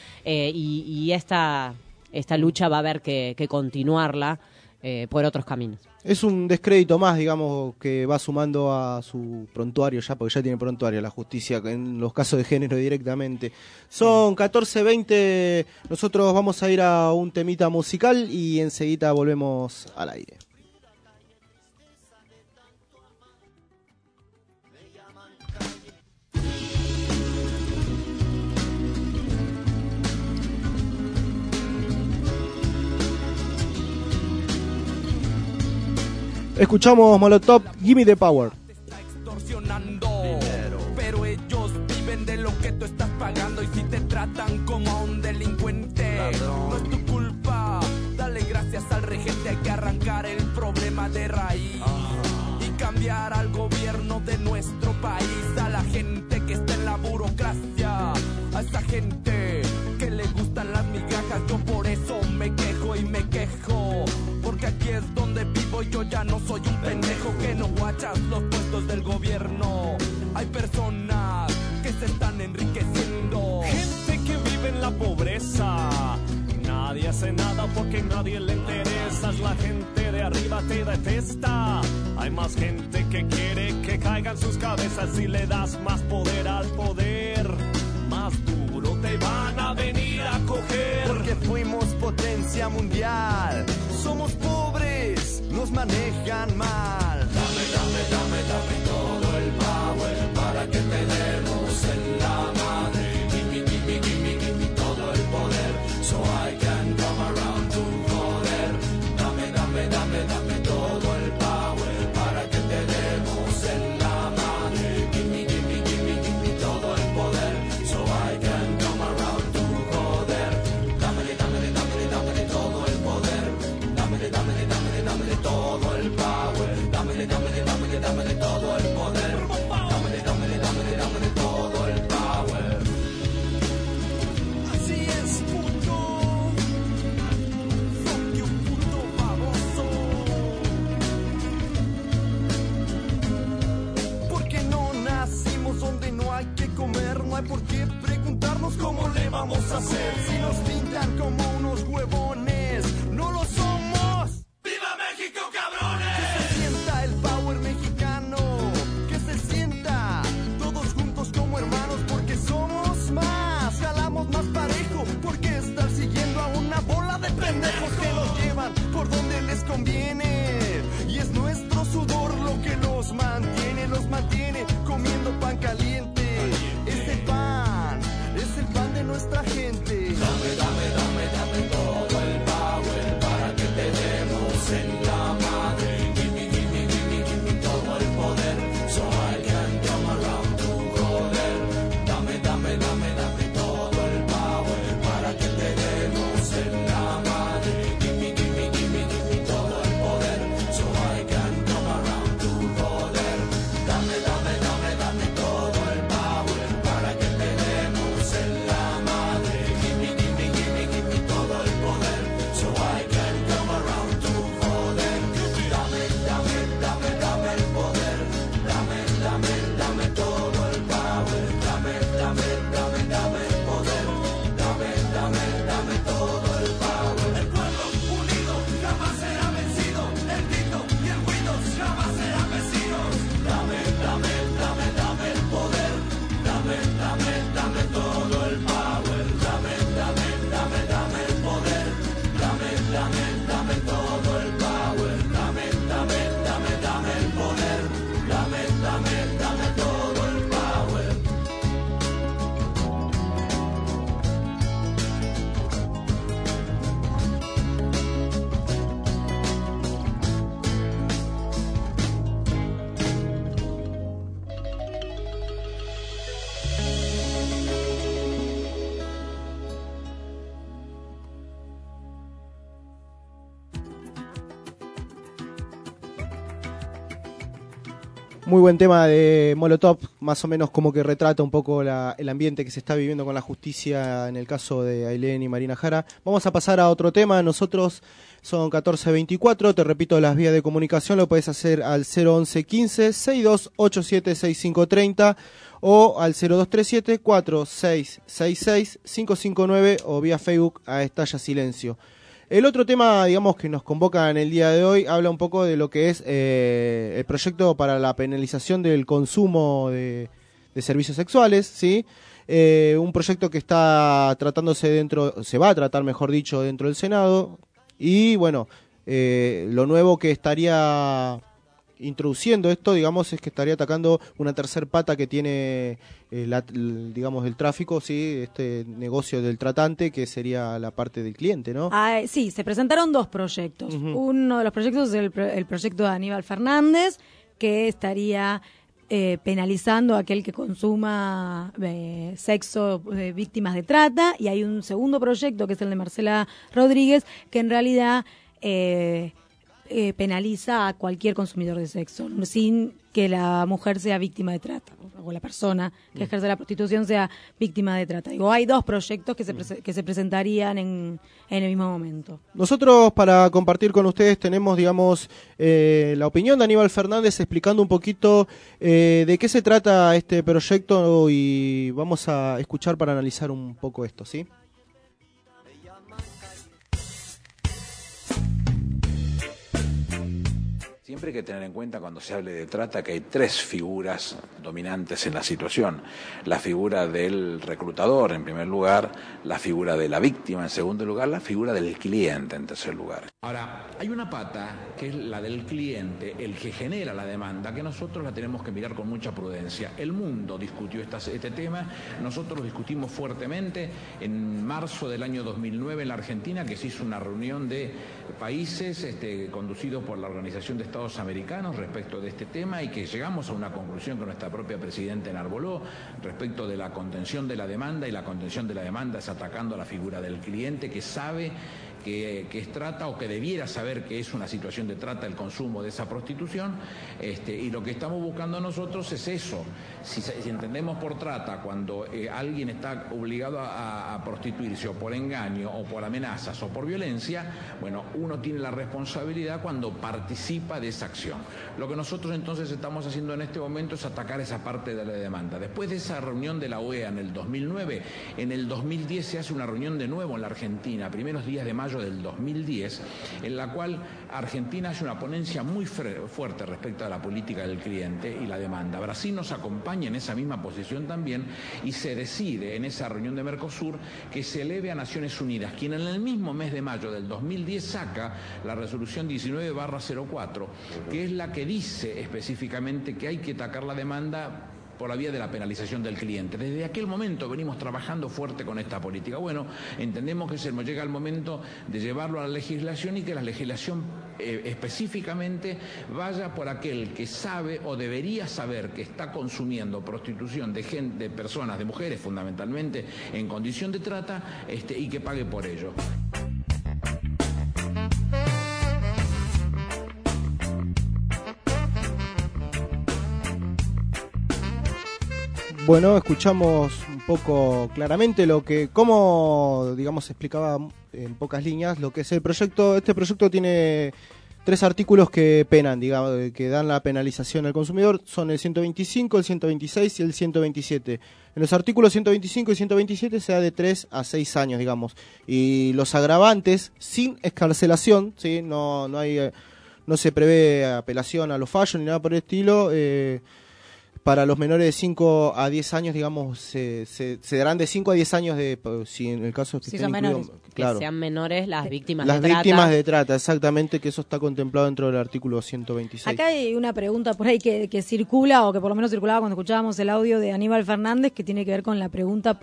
y esta lucha va a haber que continuarla por otros caminos. Es un descrédito más, digamos, que va sumando a su prontuario ya, porque ya tiene prontuario la justicia en los casos de género directamente. Son 14:20, nosotros vamos a ir a un temita musical y enseguida volvemos al aire. Escuchamos Molotov, Gimme the Power. Pero ellos viven de lo que tú estás pagando y si te tratan como a un delincuente, no es tu culpa. Gracias al regente hay que arrancar el problema de raíz y cambiar al gobierno de nuestro país, a la gente que está en la burocracia, a esa gente que le gustan las migajas. Yo por eso me quejo y me quejo, porque aquí es donde vivo y yo ya no soy un pendejo que no guachas los puestos del gobierno. Hay personas que se están enriqueciendo, gente que vive en la pobreza. Nadie hace nada porque a nadie le interesas. La gente de arriba te detesta. Hay más gente que quiere que caigan sus cabezas. Si le das más poder al poder, más duro te van a venir a coger. Porque fuimos potencia mundial. Somos pobres, nos manejan mal. Dame, dame, dame, dame todo el power para que te demos en la madre. Gimme, gimme, gimme, gimme todo el poder, so I can come around to joder. Dame, dame, dame, dame todo el power para que te demos en la madre. Gimme, gimme, gimme, gimme todo el poder, so I can come around to joder. Dámele, dámele, dámele, dámele todo el poder. Dámele, dámele, dámele, dámele todo el power. Dámele, dámele, dámele, dámele todo el poder. Dámele, dámele, dámele, dámele todo el power. Así es, puto. Fuck you, puto baboso. Porque no nacimos donde no hay que comer. No hay por qué preguntarnos cómo le vamos a hacer. Si nos pintan como unos huevones, no lo somos. ¡Viva México, cabrones! Que se sienta el power mexicano, que se sienta todos juntos como hermanos, porque somos más, jalamos más parejo, porque estar siguiendo a una bola de pendejos que nos llevan por donde les conviene. Y es nuestro sudor lo que los mantiene comiendo pan caliente. Es el pan de nuestra gente. Dame, dame, dame, dame todo el power para que te demos en la madre. Gimme, gimme, gimme, gimme todo el poder, so I can come around to joder. Dame, dame, dame, dame todo el power para que te demos en la madre. Gimme, gimme, gimme, gimme todo el poder, so I can come around to joder. Dame, dame, dame, dame todo el power para que te demos en la madre. Gimme, gimme, gimme, gimme todo el poder, so I can come around to joder. Dame, dame, dame, dame el poder. Dame, dame, dame todo el power. Dame, dame, dame, dame el poder. Dame, dame, dame todo el power. El pueblo unido jamás será vencido. El grito y el ruido jamás serán vecinos. Dame, dame, dame, dame el poder. Dame, dame, dame todo el power. Dame, dame, dame, dame el poder. Dame, dame, dame todo el power. Dame, dame, dame, dame el poder. Dame, dame, dame todo el power. Muy buen tema de Molotov, más o menos como que retrata un poco el ambiente que se está viviendo con la justicia en el caso de Ailén y Marina Jara. Vamos a pasar a otro tema. Nosotros son 1424, te repito las vías de comunicación, lo puedes hacer al 011 15 6287 6530 o al 0237 4666 559 o vía Facebook a Estalla Silencio. El otro tema, digamos, que nos convoca en el día de hoy, habla un poco de lo que es el proyecto para la penalización del consumo de servicios sexuales, ¿sí? Un proyecto que está tratándose se va a tratar, mejor dicho, dentro del Senado. Y bueno, lo nuevo que estaría introduciendo esto, digamos, es que estaría atacando una tercer pata que tiene, digamos, el tráfico, sí, este negocio del tratante, que sería la parte del cliente, ¿no? Sí, se presentaron dos proyectos. Uno de los proyectos es el proyecto de Aníbal Fernández, que estaría penalizando a aquel que consuma sexo víctimas de trata, y hay un segundo proyecto que es el de Marcela Rodríguez, que en realidad penaliza a cualquier consumidor de sexo, sin que la mujer sea víctima de trata, o la persona que ejerce la prostitución sea víctima de trata. Digo, hay dos proyectos que se presentarían en el mismo momento. Nosotros, para compartir con ustedes, tenemos, digamos, la opinión de Aníbal Fernández explicando un poquito de qué se trata este proyecto, y vamos a escuchar para analizar un poco esto, ¿sí? Siempre hay que tener en cuenta, cuando se hable de trata, que hay tres figuras dominantes en la situación. La figura del reclutador, en primer lugar; la figura de la víctima, en segundo lugar; la figura del cliente, en tercer lugar. Ahora, hay una pata, que es la del cliente, el que genera la demanda, que nosotros la tenemos que mirar con mucha prudencia. El mundo discutió este tema, nosotros lo discutimos fuertemente en marzo del año 2009 en la Argentina, que se hizo una reunión de países conducido por la Organización de Estados Americanos respecto de este tema, y que llegamos a una conclusión que nuestra propia presidenta enarboló respecto de la contención de la demanda, y la contención de la demanda es atacando a la figura del cliente, que sabe que es trata, o que debiera saber que es una situación de trata el consumo de esa prostitución, y lo que estamos buscando nosotros es eso. Si entendemos por trata cuando alguien está obligado a prostituirse, o por engaño, o por amenazas, o por violencia, bueno, uno tiene la responsabilidad cuando participa de esa acción. Lo que nosotros entonces estamos haciendo en este momento es atacar esa parte de la demanda. Después de esa reunión de la OEA en el 2009, en el 2010 se hace una reunión de nuevo en la Argentina, primeros días de mayo del 2010, en la cual Argentina hace una ponencia muy fuerte respecto a la política del cliente y la demanda. Brasil nos acompaña en esa misma posición también, y se decide en esa reunión de Mercosur que se eleve a Naciones Unidas, quien en el mismo mes de mayo del 2010 saca la resolución 19/04, que es la que dice específicamente que hay que atacar la demanda por la vía de la penalización del cliente. Desde aquel momento venimos trabajando fuerte con esta política. Bueno, entendemos que llega el momento de llevarlo a la legislación, y que la legislación específicamente vaya por aquel que sabe o debería saber que está consumiendo prostitución de personas, de mujeres fundamentalmente, en condición de trata, y que pague por ello. Bueno, escuchamos un poco claramente cómo, digamos, explicaba en pocas líneas lo que es el proyecto. Este proyecto tiene 3 artículos que penan, digamos, que dan la penalización al consumidor. Son el 125, el 126 y el 127. En los artículos 125 y 127 se da de 3 a 6 años, digamos. Y los agravantes, sin excarcelación, ¿sí? No se prevé apelación a los fallos ni nada por el estilo. Para los menores de 5 a 10 años, digamos, se darán de 5 a 10 años si en el caso que estén incluidos, claro, que sean menores las víctimas de trata. Las víctimas de trata, exactamente, que eso está contemplado dentro del artículo 126. Acá hay una pregunta por ahí que circula, o que por lo menos circulaba cuando escuchábamos el audio de Aníbal Fernández, que tiene que ver con la pregunta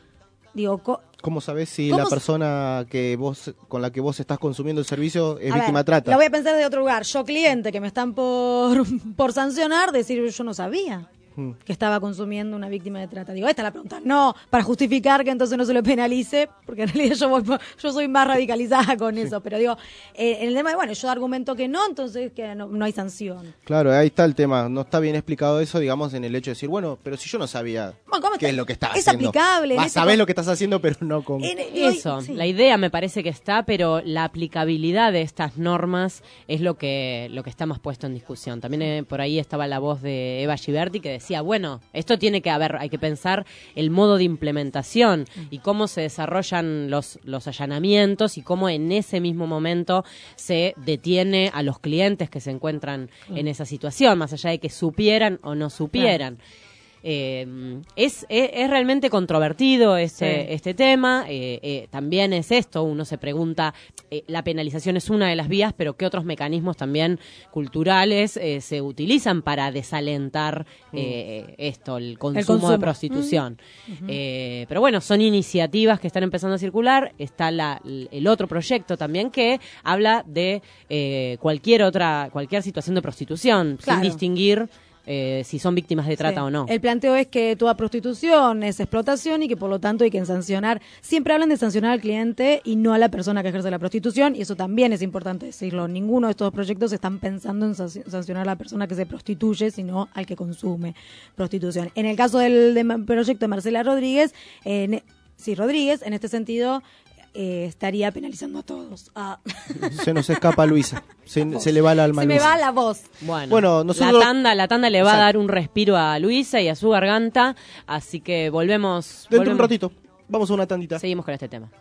¿cómo sabés si la persona con la que vos estás consumiendo el servicio es víctima de trata? La voy a pensar de otro lugar. Yo, cliente, que me están por sancionar, decir, yo no sabía que estaba consumiendo una víctima de trata. Digo, esta es la pregunta. No, para justificar que entonces no se lo penalice, porque en realidad yo soy más radicalizada con eso. Pero digo, en el tema de, yo argumento que no, entonces que no hay sanción. Claro, ahí está el tema. No está bien explicado eso, digamos, en el hecho de decir, pero si yo no sabía qué es lo que estás haciendo. Es aplicable. Sabés lo que estás haciendo, pero no con... Eso, sí. La idea me parece que está, pero la aplicabilidad de estas normas es lo que está más puesto en discusión. También por ahí estaba la voz de Eva Giberti, que decía, esto tiene que hay que pensar el modo de implementación y cómo se desarrollan los allanamientos, y cómo en ese mismo momento se detiene a los clientes que se encuentran en esa situación, más allá de que supieran o no supieran. Claro. Es realmente controvertido este tema. También es esto, uno se pregunta, la penalización es una de las vías, pero ¿qué otros mecanismos también culturales se utilizan para desalentar el consumo de prostitución? Pero bueno, son iniciativas que están empezando a circular. Está el otro proyecto también que habla de cualquier situación de prostitución, claro, sin distinguir si son víctimas de trata o no. El planteo es que toda prostitución es explotación y que por lo tanto hay que sancionar. Siempre hablan de sancionar al cliente y no a la persona que ejerce la prostitución, y eso también es importante decirlo. Ninguno de estos proyectos están pensando en sancionar a la persona que se prostituye, sino al que consume prostitución. En el caso del proyecto de Marcela Rodríguez, en este sentido estaría penalizando a todos. Se nos escapa Luisa, se le va el alma. Se me va la voz. Bueno, nosotros... la tanda le va a dar un respiro a Luisa y a su garganta, así que volvemos. Dentro de un ratito, vamos a una tandita. Seguimos con este tema.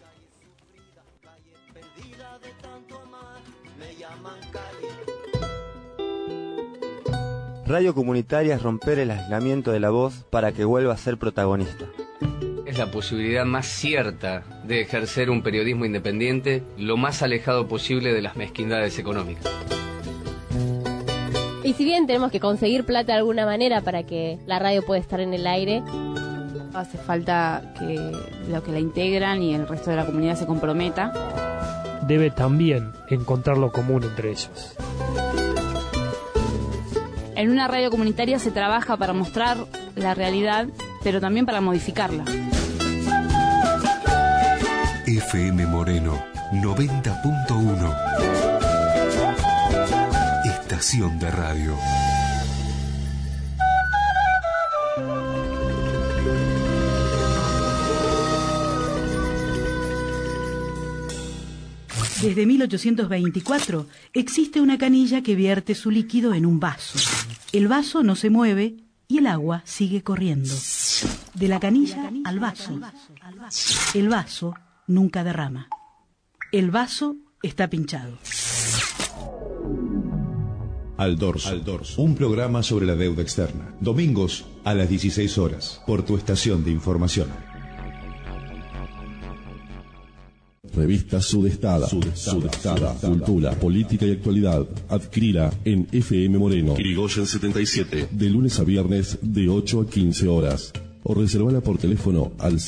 Radio comunitaria es romper el aislamiento de la voz para que vuelva a ser protagonista. Es la posibilidad más cierta de ejercer un periodismo independiente lo más alejado posible de las mezquindades económicas. Y si bien tenemos que conseguir plata de alguna manera para que la radio pueda estar en el aire, hace falta que los que la integran y el resto de la comunidad se comprometa. Debe también encontrar lo común entre ellos. En una radio comunitaria se trabaja para mostrar la realidad, pero también para modificarla. FM Moreno 90.1. Estación de radio. Desde 1824 existe una canilla que vierte su líquido en un vaso. El vaso no se mueve y el agua sigue corriendo. De la canilla al vaso. El vaso nunca derrama. El vaso está pinchado. Al Dorso, un programa sobre la deuda externa. Domingos a las 16 horas, por tu estación de información. Revista Sudestada. Cultura, política y actualidad. Adquirila en FM Moreno, Irigoyen 77, de lunes a viernes de 8 a 15 horas. O reservala por teléfono al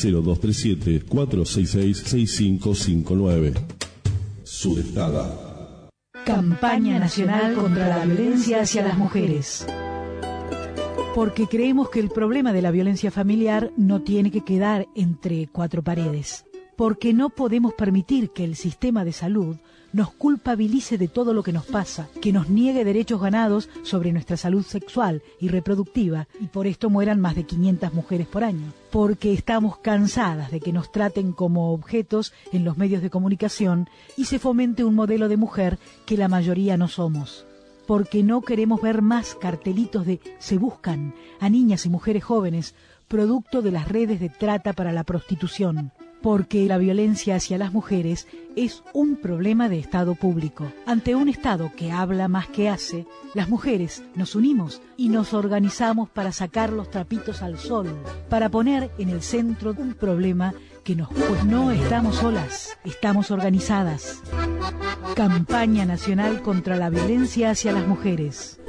0237-466-6559. Sudestada. Campaña Nacional contra la Violencia hacia las Mujeres. Porque creemos que el problema de la violencia familiar no tiene que quedar entre cuatro paredes. Porque no podemos permitir que el sistema de salud nos culpabilice de todo lo que nos pasa, que nos niegue derechos ganados sobre nuestra salud sexual y reproductiva, y por esto mueran más de 500 mujeres por año. Porque estamos cansadas de que nos traten como objetos en los medios de comunicación y se fomente un modelo de mujer que la mayoría no somos. Porque no queremos ver más cartelitos de "se buscan" a niñas y mujeres jóvenes, producto de las redes de trata para la prostitución. Porque la violencia hacia las mujeres es un problema de Estado público. Ante un Estado que habla más que hace, las mujeres nos unimos y nos organizamos para sacar los trapitos al sol, para poner en el centro un problema que pues no estamos solas, estamos organizadas. Campaña Nacional contra la Violencia hacia las Mujeres.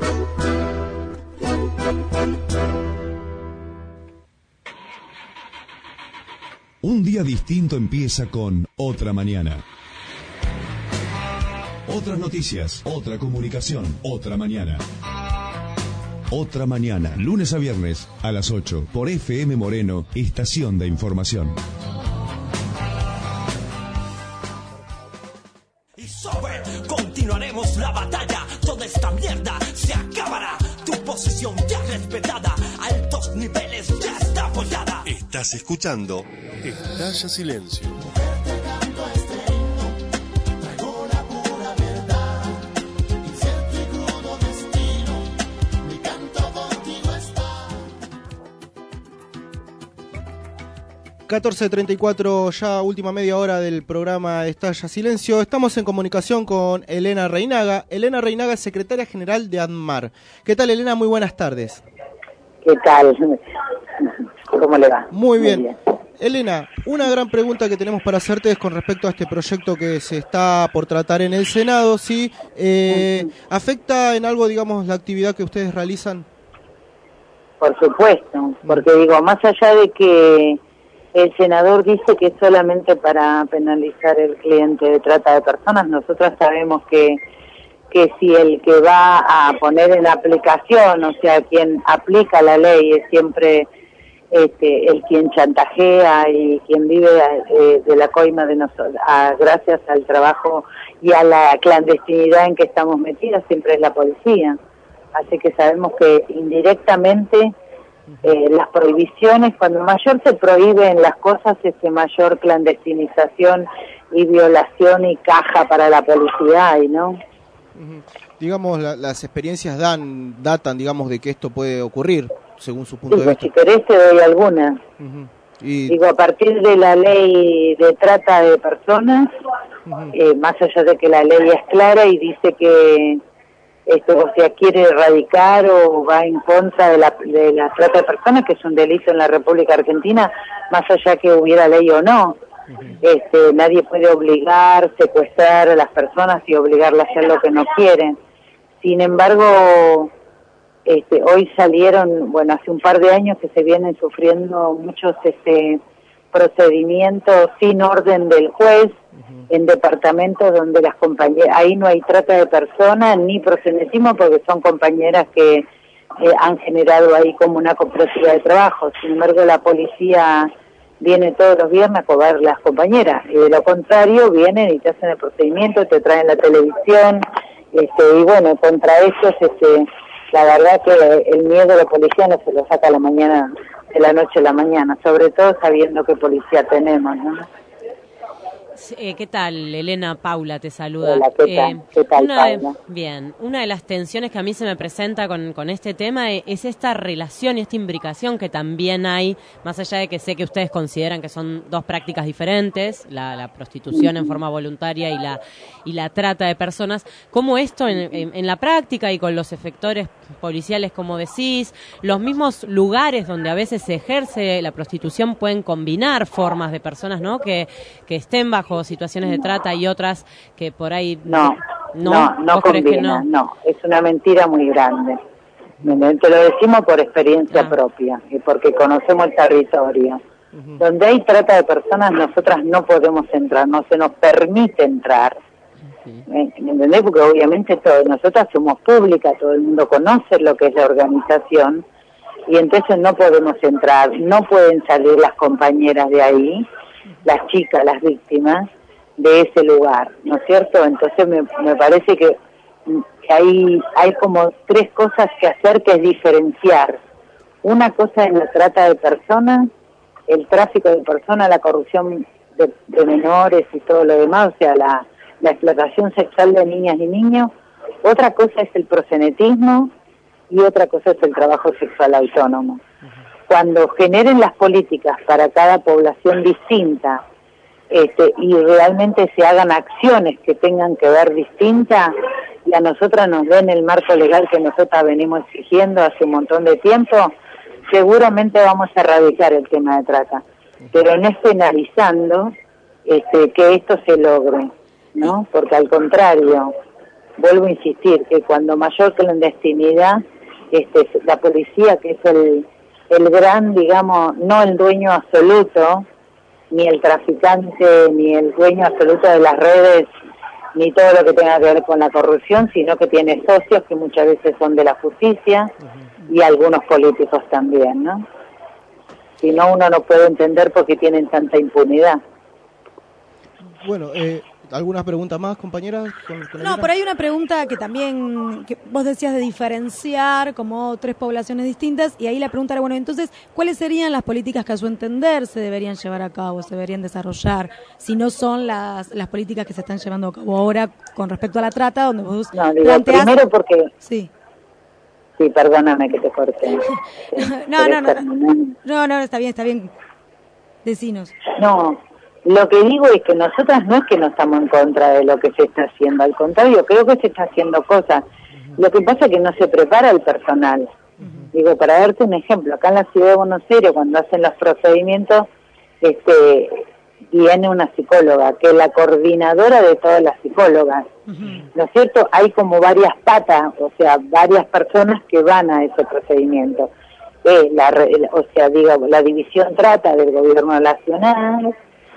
Un día distinto empieza con Otra Mañana. Otras noticias, otra comunicación, otra mañana. Otra Mañana, lunes a viernes a las 8 por FM Moreno, estación de información. Y sobre, continuaremos la batalla. Toda esta mierda se acabará. Tu posición ya respetada, altos niveles ya está apoyada. Estás escuchando Estalla Silencio. Canto estreno, traigo la pura verdad, incierto y crudo destino, mi canto contigo está. 14:34, ya última media hora del programa Estalla Silencio. Estamos en comunicación con Elena Reinaga. Elena Reinaga es secretaria general de ANMAR. ¿Qué tal, Elena? Muy buenas tardes. ¿Qué tal? ¿Cómo le va? Muy bien. Elena, una gran pregunta que tenemos para hacerte es con respecto a este proyecto que se está por tratar en el Senado, ¿sí? ¿Afecta en algo, digamos, la actividad que ustedes realizan? Por supuesto, porque digo, más allá de que el senador dice que es solamente para penalizar el cliente de trata de personas, nosotros sabemos que que si el que va a poner en aplicación, o sea, quien aplica la ley es siempre el quien chantajea y quien vive de la coima de nosotros, gracias al trabajo y a la clandestinidad en que estamos metidas, siempre es la policía. Así que sabemos que indirectamente las prohibiciones, cuando mayor se prohíben las cosas, mayor clandestinización y violación y caja para la policía hay, ¿no? Digamos, las experiencias datan, digamos, de que esto puede ocurrir, según su punto de vista. Si querés te doy alguna. Digo, a partir de la ley de trata de personas, más allá de que la ley es clara y dice que o sea, quiere erradicar o va en contra de la trata de personas, que es un delito en la República Argentina, más allá que hubiera ley o no. Nadie puede obligar, secuestrar a las personas y obligarlas a hacer lo que no quieren. Sin embargo, hoy salieron, bueno, hace un par de años que se vienen sufriendo muchos procedimientos sin orden del juez en departamentos donde las compañeras, ahí no hay trata de personas ni proxenetismo porque son compañeras que han generado ahí como una cooperativa de trabajo. Sin embargo, la policía viene todos los viernes a cobrar las compañeras y de lo contrario vienen y te hacen el procedimiento, te traen la televisión y bueno, contra eso la verdad que el miedo a la policía no se lo saca a la mañana, de la noche a la mañana, sobre todo sabiendo qué policía tenemos, ¿no? ¿Qué tal, Elena? Paula te saluda. Hola, ¿qué tal, Paula? Bien, una de las tensiones que a mí se me presenta con este tema es esta relación y esta imbricación que también hay, más allá de que sé que ustedes consideran que son dos prácticas diferentes, la prostitución en forma voluntaria y la trata de personas, cómo esto en la práctica y con los efectores policiales, como decís, los mismos lugares donde a veces se ejerce la prostitución pueden combinar formas de personas, ¿no? Que estén bajo situaciones de trata y otras que por ahí no combina, no, es una mentira muy grande. Te lo decimos por experiencia propia y porque conocemos el territorio. Donde hay trata de personas nosotras no podemos entrar, no se nos permite entrar. ¿Me entendés? Porque obviamente nosotras somos públicas, todo el mundo conoce lo que es la organización y entonces no podemos entrar, no pueden salir las compañeras de ahí, las chicas, las víctimas de ese lugar, ¿no es cierto? Entonces me parece que hay como tres cosas que hacer, que es diferenciar. Una cosa es la trata de personas, el tráfico de personas, la corrupción de menores y todo lo demás, o sea, la explotación sexual de niñas y niños. Otra cosa es el proxenetismo y otra cosa es el trabajo sexual autónomo. Cuando generen las políticas para cada población distinta y realmente se hagan acciones que tengan que ver distintas y a nosotras nos den el marco legal que nosotras venimos exigiendo hace un montón de tiempo, seguramente vamos a erradicar el tema de trata, pero no es penalizando que esto se logre, ¿no? Porque al contrario, vuelvo a insistir que cuando mayor clandestinidad, la policía, que es el gran, digamos, no el dueño absoluto, ni el traficante, ni el dueño absoluto de las redes, ni todo lo que tenga que ver con la corrupción, sino que tiene socios que muchas veces son de la justicia y algunos políticos también, ¿no? Si no, uno no puede entender por qué tienen tanta impunidad. Bueno, ¿algunas preguntas más, compañeras? No, por ahí una pregunta que también, que vos decías de diferenciar como tres poblaciones distintas, y ahí la pregunta era, bueno, entonces, ¿cuáles serían las políticas que a su entender se deberían llevar a cabo, se deberían desarrollar, si no son las políticas que se están llevando a cabo ahora con respecto a la trata, donde vos planteás... Primero porque... Sí. Sí, perdóname que te corté. No, está bien. Decinos. No, lo que digo es que nosotras no es que no estamos en contra de lo que se está haciendo, al contrario, creo que se está haciendo cosas. Lo que pasa es que no se prepara el personal. Digo, para darte un ejemplo, acá en la ciudad de Buenos Aires, cuando hacen los procedimientos, viene una psicóloga, que es la coordinadora de todas las psicólogas. ¿No es cierto? Hay como varias patas, o sea, varias personas que van a ese procedimiento. La división trata del gobierno nacional,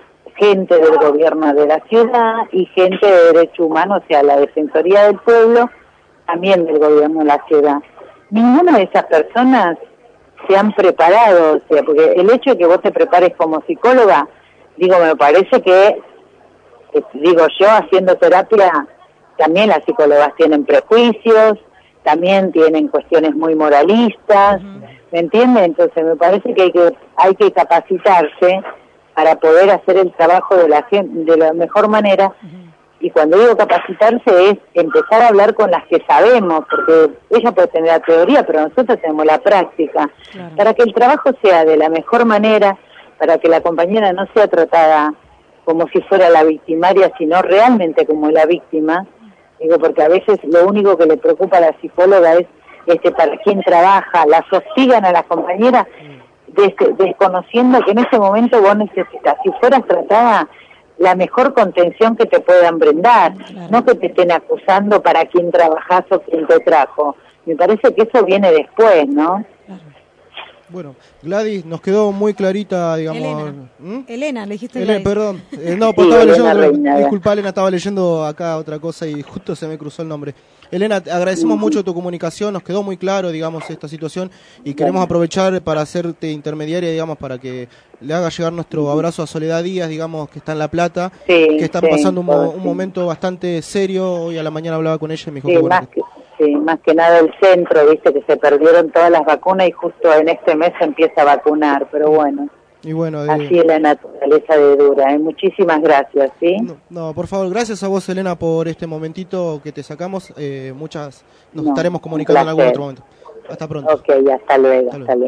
gente del gobierno de la ciudad y gente de derechos humanos, o sea, la Defensoría del Pueblo, también del gobierno de la ciudad. Ninguna de esas personas se han preparado, o sea, porque el hecho de que vos te prepares como psicóloga, digo, me parece que, digo yo, haciendo terapia, también las psicólogas tienen prejuicios, también tienen cuestiones muy moralistas, ¿me entiendes? Entonces me parece que hay que capacitarse para poder hacer el trabajo de la mejor manera. Y cuando digo capacitarse es empezar a hablar con las que sabemos, porque ella puede tener la teoría, pero nosotros tenemos la práctica, para que el trabajo sea de la mejor manera, para que la compañera no sea tratada como si fuera la victimaria, sino realmente como la víctima. Digo, porque a veces lo único que le preocupa a la psicóloga es para quién trabaja, la hostigan a las compañeras, desconociendo que en ese momento vos necesitas, si fueras tratada, la mejor contención que te puedan brindar, no que te estén acusando para quién trabajás o quién te trajo. Me parece que eso viene después, ¿no? Bueno, Gladys, nos quedó muy clarita, digamos... Elena, le dijiste Elena, Gladys. perdón. No, pues estaba leyendo... Disculpa, Elena, estaba leyendo acá otra cosa y justo se me cruzó el nombre. Elena, te agradecemos mucho tu comunicación, nos quedó muy claro, digamos, esta situación y queremos aprovechar para hacerte intermediaria, digamos, para que le haga llegar nuestro abrazo a Soledad Díaz, digamos, que está en La Plata, que están pasando un momento bastante serio. Hoy a la mañana hablaba con ella y me dijo que bueno... más que nada el centro, viste, que se perdieron todas las vacunas y justo en este mes se empieza a vacunar, pero bueno. Y bueno, así es la naturaleza de Dura. Muchísimas gracias, ¿sí? No, por favor, gracias a vos, Elena, por este momentito que te sacamos. Nos estaremos comunicando en algún otro momento. Hasta pronto. Ok, hasta luego.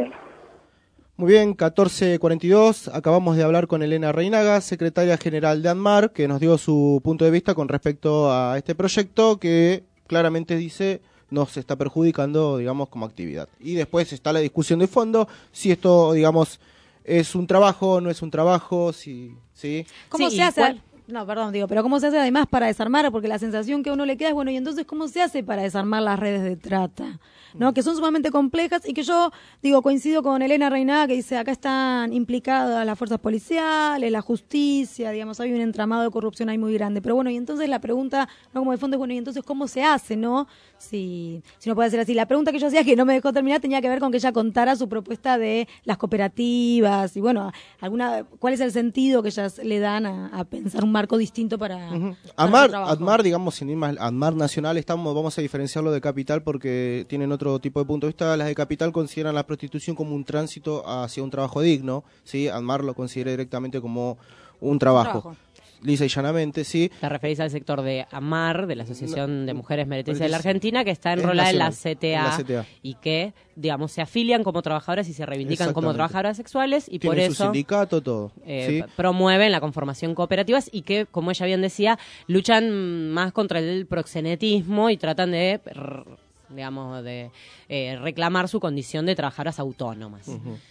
Muy bien, 14:42. Acabamos de hablar con Elena Reinaga, secretaria general de ANMAR, que nos dio su punto de vista con respecto a este proyecto que claramente dice nos está perjudicando, digamos, como actividad. Y después está la discusión de fondo, si esto, digamos, es un trabajo, no es un trabajo, ¿sí? ¿Cómo se hace? No, perdón, pero ¿cómo se hace además para desarmar? Porque la sensación que a uno le queda es, bueno, y entonces, ¿cómo se hace para desarmar las redes de trata? ¿No? Que son sumamente complejas y que yo, coincido con Elena Reinaga, que dice, acá están implicadas las fuerzas policiales, la justicia, digamos, hay un entramado de corrupción ahí muy grande. Pero bueno, y entonces la pregunta, no como de fondo, es, bueno, y entonces, ¿cómo se hace, no? Si no puede ser así. La pregunta que yo hacía, que no me dejó terminar, tenía que ver con que ella contara su propuesta de las cooperativas y, bueno, ¿cuál es el sentido que ellas le dan a pensar un marco distinto para ANMAR, digamos, sin ir más, ANMAR Nacional, vamos a diferenciarlo de Capital porque tienen otro tipo de punto de vista. Las de Capital consideran la prostitución como un tránsito hacia un trabajo digno, ¿sí? ANMAR lo considera directamente como un trabajo. Lisa y llanamente, sí. Te referís al sector de AMAR, de la Asociación de Mujeres Meretrices de la Argentina, que está enrolada en la CTA y que, digamos, se afilian como trabajadoras y se reivindican como trabajadoras sexuales y por eso su sindicato, todo. Promueven la conformación cooperativas y que, como ella bien decía, luchan más contra el proxenetismo y tratan de, digamos, reclamar su condición de trabajadoras autónomas.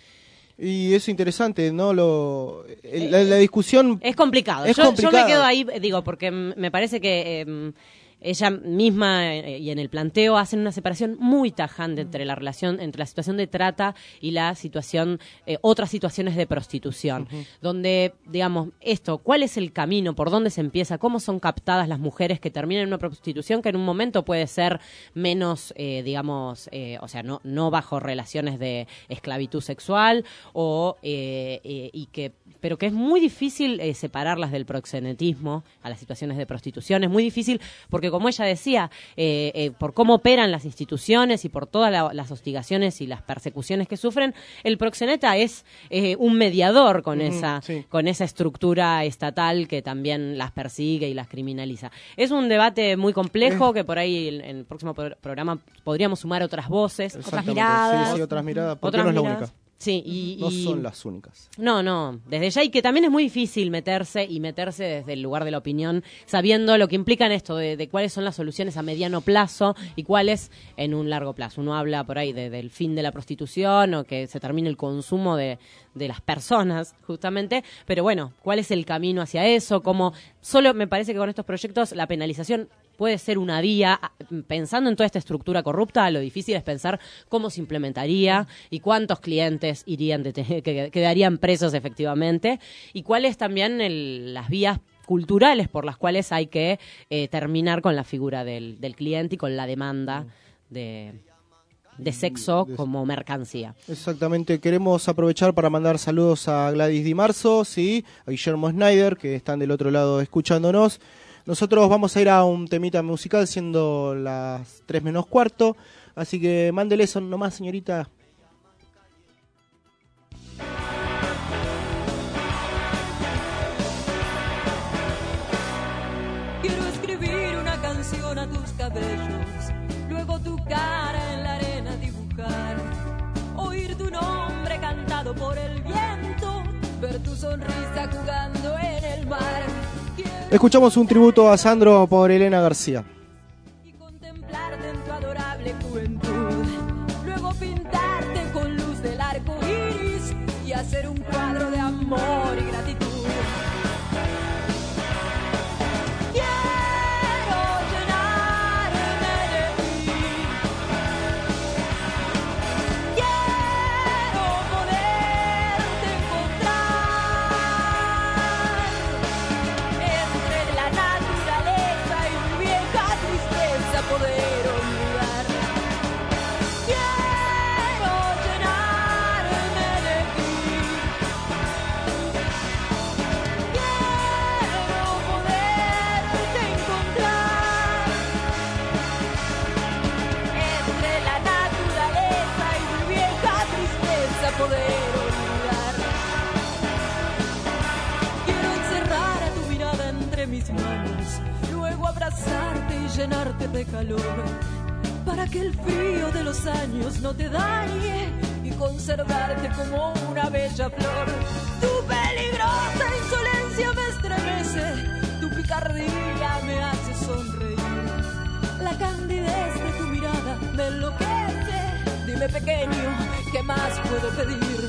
Y es interesante, ¿no? La discusión... Es complicado. Yo me quedo ahí, porque me parece que ella misma y en el planteo hacen una separación muy tajante entre la relación, entre la situación de trata y la situación, otras situaciones de prostitución, donde, digamos, ¿cuál es el camino? ¿Por dónde se empieza? ¿Cómo son captadas las mujeres que terminan en una prostitución que en un momento puede ser menos, digamos, o sea, no bajo relaciones de esclavitud sexual pero que es muy difícil separarlas del proxenetismo a las situaciones de prostitución? Es muy difícil porque, como ella decía, por cómo operan las instituciones y por todas las hostigaciones y las persecuciones que sufren, el proxeneta es un mediador con esa estructura estatal que también las persigue y las criminaliza. Es un debate muy complejo que por ahí en el próximo programa podríamos sumar otras voces, otras miradas. Sí, otras miradas, porque no es la única. Sí, no son las únicas. No, desde ya, y que también es muy difícil meterse desde el lugar de la opinión, sabiendo lo que implican esto de cuáles son las soluciones a mediano plazo y cuáles en un largo plazo. Uno habla por ahí del fin de la prostitución o que se termine el consumo de las personas, justamente, pero bueno, ¿cuál es el camino hacia eso? ¿Cómo Solo me parece que con estos proyectos la penalización puede ser una vía, pensando en toda esta estructura corrupta, lo difícil es pensar cómo se implementaría y cuántos clientes que quedarían presos efectivamente, y cuáles también las vías culturales por las cuales hay que terminar con la figura del cliente y con la demanda de sexo como mercancía. Exactamente, queremos aprovechar para mandar saludos a Gladys Di Marzo, ¿sí? A Guillermo Schneider, que están del otro lado escuchándonos. Nosotros vamos a ir a un temita musical siendo las 3 menos cuarto, así que mándele eso nomás, señorita. Quiero escribir una canción a tus cabellos, luego tu cara en la arena dibujar, oír tu nombre cantado por el viento, ver tu sonrisa jugando en el mar. Escuchamos un tributo a Sandro por Elena García. Contemplarte en tu adorable juventud, luego pintarte con luz del arco iris y hacer un cuadro de amor y gratitud. Llenarte de calor para que el frío de los años no te dañe y conservarte como una bella flor. Tu peligrosa insolencia me estremece, tu picardía me hace sonreír, la candidez de tu mirada me enloquece. Dime, pequeño, ¿qué más puedo pedir?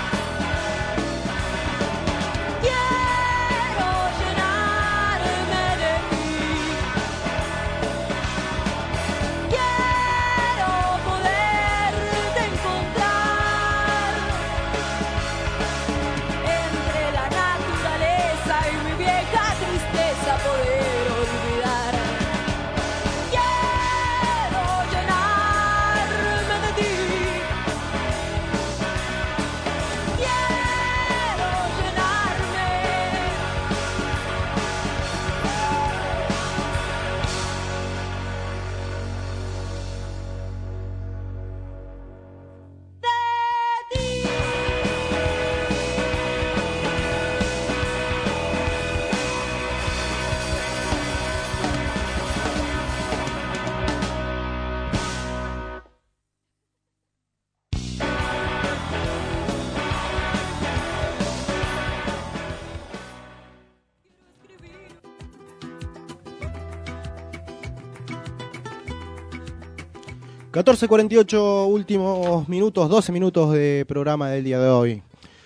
...14:48, últimos minutos, 12 minutos de programa del día de hoy.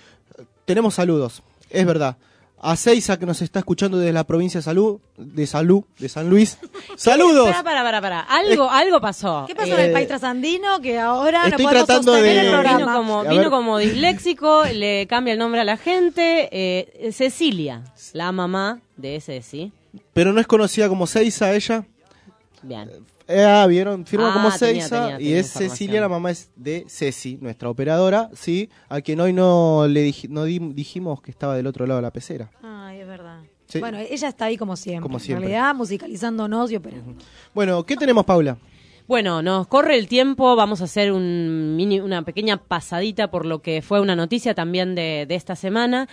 Tenemos saludos, es verdad. A Seiza, que nos está escuchando desde la provincia de San Luis. ¡Saludos! Para. Algo pasó. ¿Qué pasó en el país trasandino que ahora no estoy podemos tratando sostener de- el programa? Vino como disléxico, le cambia el nombre a la gente. Cecilia, la mamá de Ceci. Pero no es conocida como Seiza ella. Bien. Vieron, firma como tenía Seiza y es información. Cecilia, la mamá es de Ceci, nuestra operadora, sí, a quien hoy no dijimos que estaba del otro lado de la pecera. Ay, es verdad. Sí. Bueno, ella está ahí como siempre. Como siempre. En realidad, musicalizándonos y operando. Bueno, ¿qué tenemos, Paula? Bueno, nos corre el tiempo, vamos a hacer una pequeña pasadita por lo que fue una noticia también de esta semana.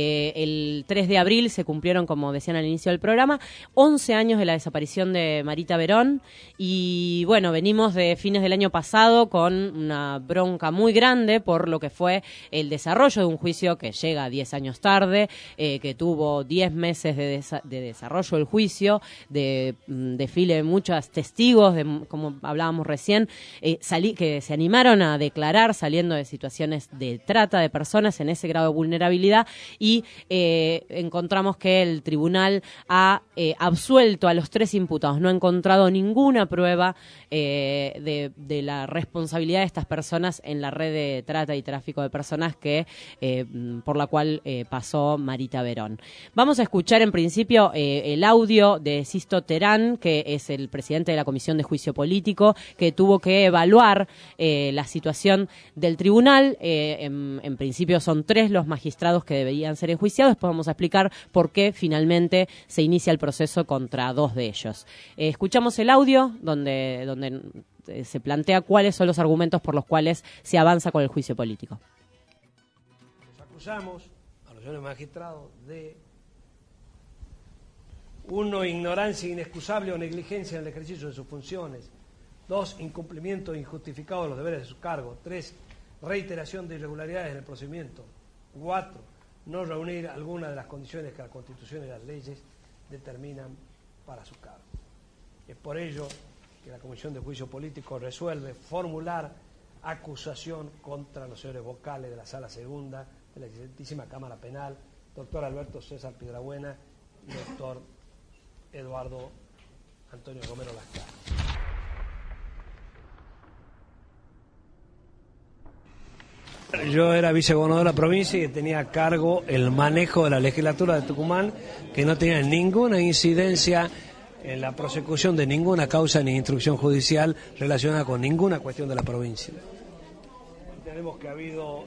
El 3 de abril se cumplieron, como decían al inicio del programa, 11 años de la desaparición de Marita Verón. Y bueno, venimos de fines del año pasado con una bronca muy grande por lo que fue el desarrollo de un juicio que llega 10 años tarde, que tuvo 10 meses de desarrollo del juicio, de desfile de muchos testigos, como hablábamos recién, que se animaron a declarar saliendo de situaciones de trata de personas en ese grado de vulnerabilidad, y encontramos que el tribunal ha absuelto a los 3 imputados. No ha encontrado ninguna prueba de la responsabilidad de estas personas en la red de trata y tráfico de personas por la cual pasó Marita Verón. Vamos a escuchar en principio el audio de Sisto Terán, que es el presidente de la Comisión de Juicio Político, que tuvo que evaluar la situación del tribunal. En principio son 3 los magistrados que deberían ser enjuiciados. Después vamos a explicar por qué finalmente se inicia el proceso contra 2 de ellos. Escuchamos el audio donde se plantea cuáles son los argumentos por los cuales se avanza con el juicio político. Nos acusamos a los señores magistrados de 1, ignorancia inexcusable o negligencia en el ejercicio de sus funciones; 2, incumplimiento injustificado de los deberes de su cargo; 3, reiteración de irregularidades en el procedimiento; 4, no reunir alguna de las condiciones que la Constitución y las leyes determinan para su cargo. Es por ello que la Comisión de Juicio Político resuelve formular acusación contra los señores vocales de la Sala Segunda de la excelentísima Cámara Penal, doctor Alberto César Piedrabuena y doctor Eduardo Antonio Romero Lascar. Yo era vicegobernador de la provincia y tenía a cargo el manejo de la legislatura de Tucumán, que no tenía ninguna incidencia en la prosecución de ninguna causa ni instrucción judicial relacionada con ninguna cuestión de la provincia. Tenemos que ha habido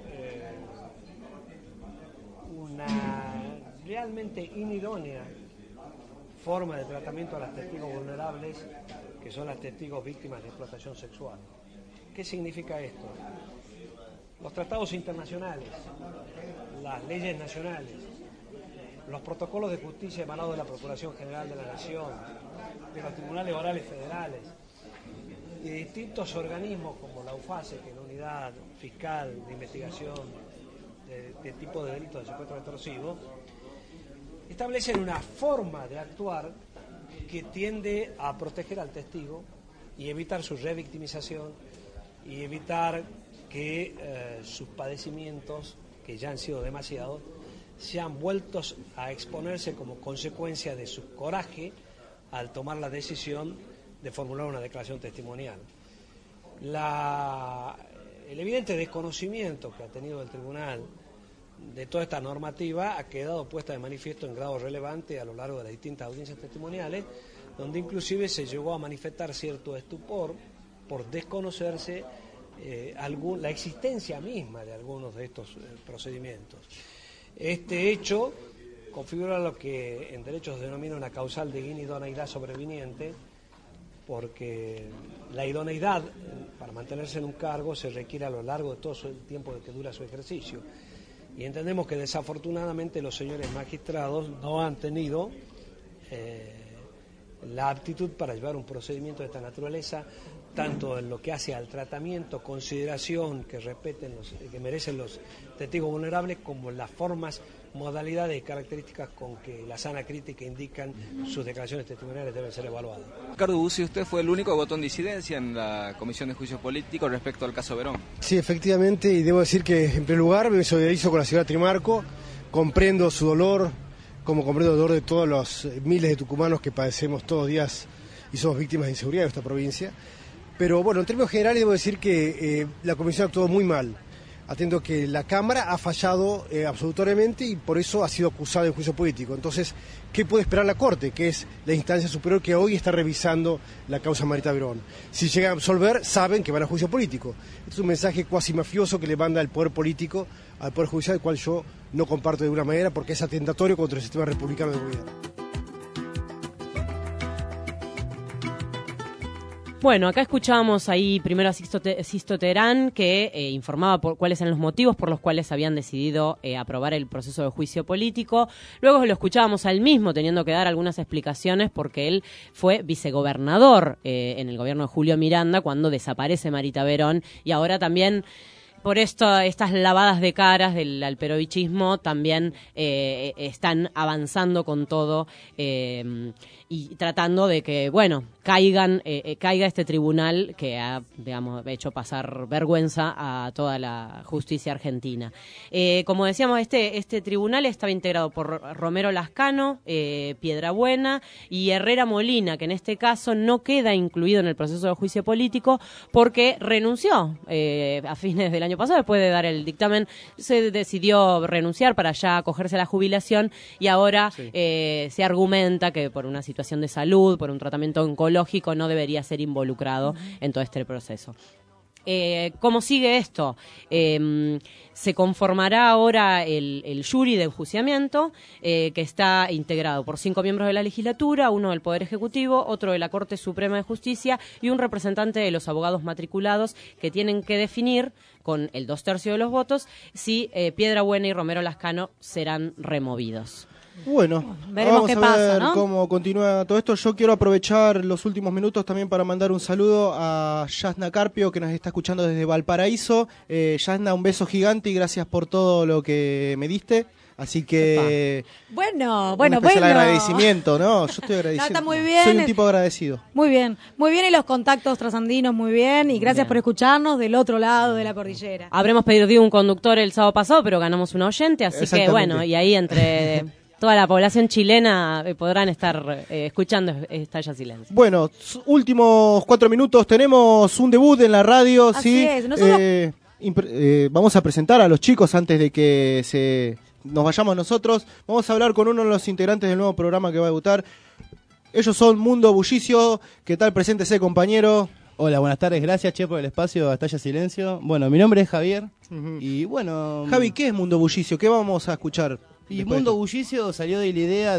una realmente inidónea forma de tratamiento a las testigos vulnerables, que son las testigos víctimas de explotación sexual. ¿Qué significa esto? Los tratados internacionales, las leyes nacionales, los protocolos de justicia emanados de la Procuración General de la Nación, de los tribunales orales federales y de distintos organismos como la UFACE, que es la Unidad Fiscal de Investigación de tipo de delitos de secuestro extorsivo, establecen una forma de actuar que tiende a proteger al testigo y evitar su revictimización y evitar que sus padecimientos, que ya han sido demasiados, sean vueltos a exponerse como consecuencia de su coraje al tomar la decisión de formular una declaración testimonial. El evidente desconocimiento que ha tenido el tribunal de toda esta normativa ha quedado puesta de manifiesto en grado relevante a lo largo de las distintas audiencias testimoniales, donde inclusive se llegó a manifestar cierto estupor por desconocerse la existencia misma de algunos de estos procedimientos. Este hecho configura lo que en derecho se denomina una causal de inidoneidad sobreviniente, porque la idoneidad para mantenerse en un cargo se requiere a lo largo de todo el tiempo que dura su ejercicio. Y entendemos que desafortunadamente los señores magistrados no han tenido la aptitud para llevar un procedimiento de esta naturaleza, tanto en lo que hace al tratamiento, consideración que merecen los testigos vulnerables, como las formas, modalidades y características con que la sana crítica indican sus declaraciones testimoniales deben ser evaluadas. Ricardo Bussi, usted fue el único que votó en disidencia en la Comisión de Juicio Político respecto al caso Verón. Sí, efectivamente, y debo decir que en primer lugar me solidarizo con la señora Trimarco, comprendo su dolor, como comprendo el dolor de todos los miles de tucumanos que padecemos todos los días y somos víctimas de inseguridad de esta provincia. Pero bueno, en términos generales debo decir que la Comisión actuó muy mal, atento que la Cámara ha fallado absolutamente y por eso ha sido acusada en juicio político. Entonces, ¿qué puede esperar la Corte? Que es la instancia superior que hoy está revisando la causa Marita Verón. Si llega a absolver, saben que van a juicio político. Este es un mensaje cuasi mafioso que le manda el poder político al poder judicial, el cual yo no comparto de ninguna manera porque es atentatorio contra el sistema republicano de gobierno. Bueno, acá escuchábamos ahí primero a Sisto Terán, que informaba cuáles eran los motivos por los cuales habían decidido aprobar el proceso de juicio político. Luego lo escuchábamos a él mismo teniendo que dar algunas explicaciones porque él fue vicegobernador en el gobierno de Julio Miranda cuando desaparece Marita Verón y ahora también por esto, estas lavadas de caras del alperovichismo también están avanzando con todo y tratando de que, bueno, caiga este tribunal que ha, digamos, hecho pasar vergüenza a toda la justicia argentina. Como decíamos, este tribunal estaba integrado por Romero Lascano, Piedrabuena y Herrera Molina, que en este caso no queda incluido en el proceso de juicio político porque renunció a fines del año pasado. Después de dar el dictamen, se decidió renunciar para ya acogerse a la jubilación y ahora se argumenta que por una situación de salud, por un tratamiento oncológico, no debería ser involucrado en todo este proceso. ¿Cómo sigue esto? Se conformará ahora el jury de enjuiciamiento, que está integrado por 5 miembros de la legislatura, 1 del Poder Ejecutivo, otro de la Corte Suprema de Justicia y un representante de los abogados matriculados, que tienen que definir con el 2/3 de los votos si Piedrabuena y Romero Lascano serán removidos. Bueno, veremos vamos qué a pasa, ver ¿no? cómo continúa todo esto. Yo quiero aprovechar los últimos minutos también para mandar un saludo a Yasna Carpio, que nos está escuchando desde Valparaíso. Yasna, un beso gigante y gracias por todo lo que me diste. Así que Bueno. un especial agradecimiento, ¿no? Yo estoy agradecido. No, está muy bien. Soy un tipo agradecido. Muy bien, y los contactos trasandinos muy bien, y gracias por escucharnos del otro lado de la cordillera. Habremos pedido un conductor el sábado pasado, pero ganamos un oyente, así que bueno, y ahí entre toda la población chilena podrán estar escuchando Estalla Silencio. Bueno, últimos 4 minutos, tenemos un debut en la radio, Así ¿sí? es, nosotros... Vamos a presentar a los chicos antes de que nos vayamos nosotros. Vamos a hablar con uno de los integrantes del nuevo programa que va a debutar. Ellos son Mundo Bullicio. ¿Qué tal? Preséntese, compañero. Hola, buenas tardes. Gracias, Che, por el espacio a Estalla Silencio. Bueno, mi nombre es Javier. Y bueno... Javi, ¿qué es Mundo Bullicio? ¿Qué vamos a escuchar? Y Mundo Bullicio salió de la idea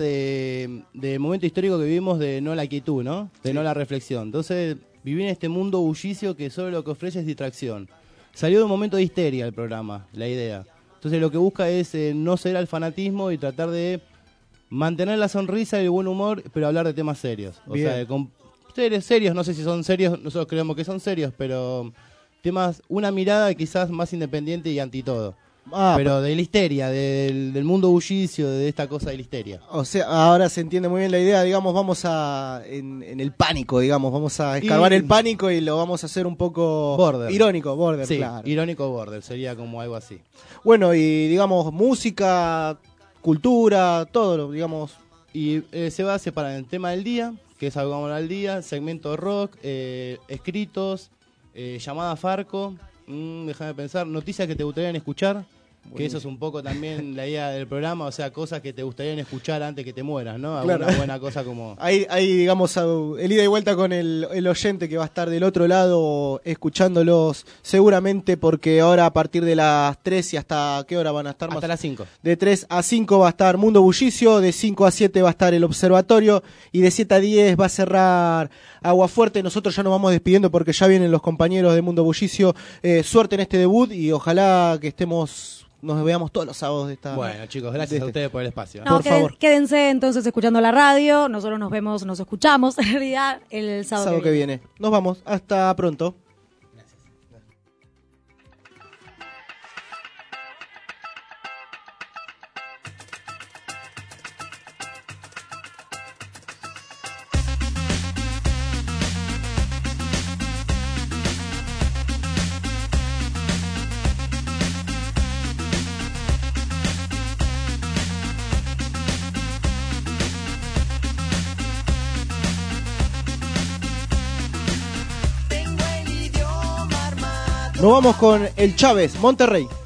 del momento histórico que vivimos de no la quietud, ¿no? De no la reflexión. Entonces, vivir en este mundo bullicio que solo lo que ofrece es distracción. Salió de un momento de histeria el programa, la idea. Entonces lo que busca es no ceder al fanatismo y tratar de mantener la sonrisa y el buen humor, pero hablar de temas serios. O sea, con serios, no sé si son serios, nosotros creemos que son serios, pero temas, una mirada quizás más independiente y anti todo. Pero de la histeria, del mundo bullicio, de esta cosa de la histeria. O sea, ahora se entiende muy bien la idea, digamos, vamos en el pánico, digamos, vamos a escarbar el pánico y lo vamos a hacer un poco irónico, border, sí, claro. Irónico border, sería como algo así. Bueno, y digamos, música, cultura, todo, digamos. Y se va a separar el tema del día, que es algo que vamos a hablar al día, segmento rock, escritos, llamada Farco, déjame pensar, noticias que te gustarían escuchar. Buenísimo. Que eso es un poco también la idea del programa, o sea, cosas que te gustarían escuchar antes que te mueras, ¿no? Alguna Claro. buena cosa como... Ahí digamos, el ida y vuelta con el oyente que va a estar del otro lado escuchándolos seguramente, porque ahora a partir de las 3 y hasta ¿qué hora van a estar? Hasta las 5. De 3 a 5 va a estar Mundo Bullicio, de 5 a 7 va a estar El Observatorio y de 7 a 10 va a cerrar Aguafuerte. Nosotros ya nos vamos despidiendo porque ya vienen los compañeros de Mundo Bullicio. Suerte en este debut y ojalá que nos veamos todos los sábados de esta... Bueno, chicos, gracias a ustedes por el espacio. No, por favor. Quédense entonces escuchando la radio. Nosotros nos escuchamos en realidad el sábado que viene. Nos vamos. Hasta pronto. Nos vamos con el Chávez, Monterrey.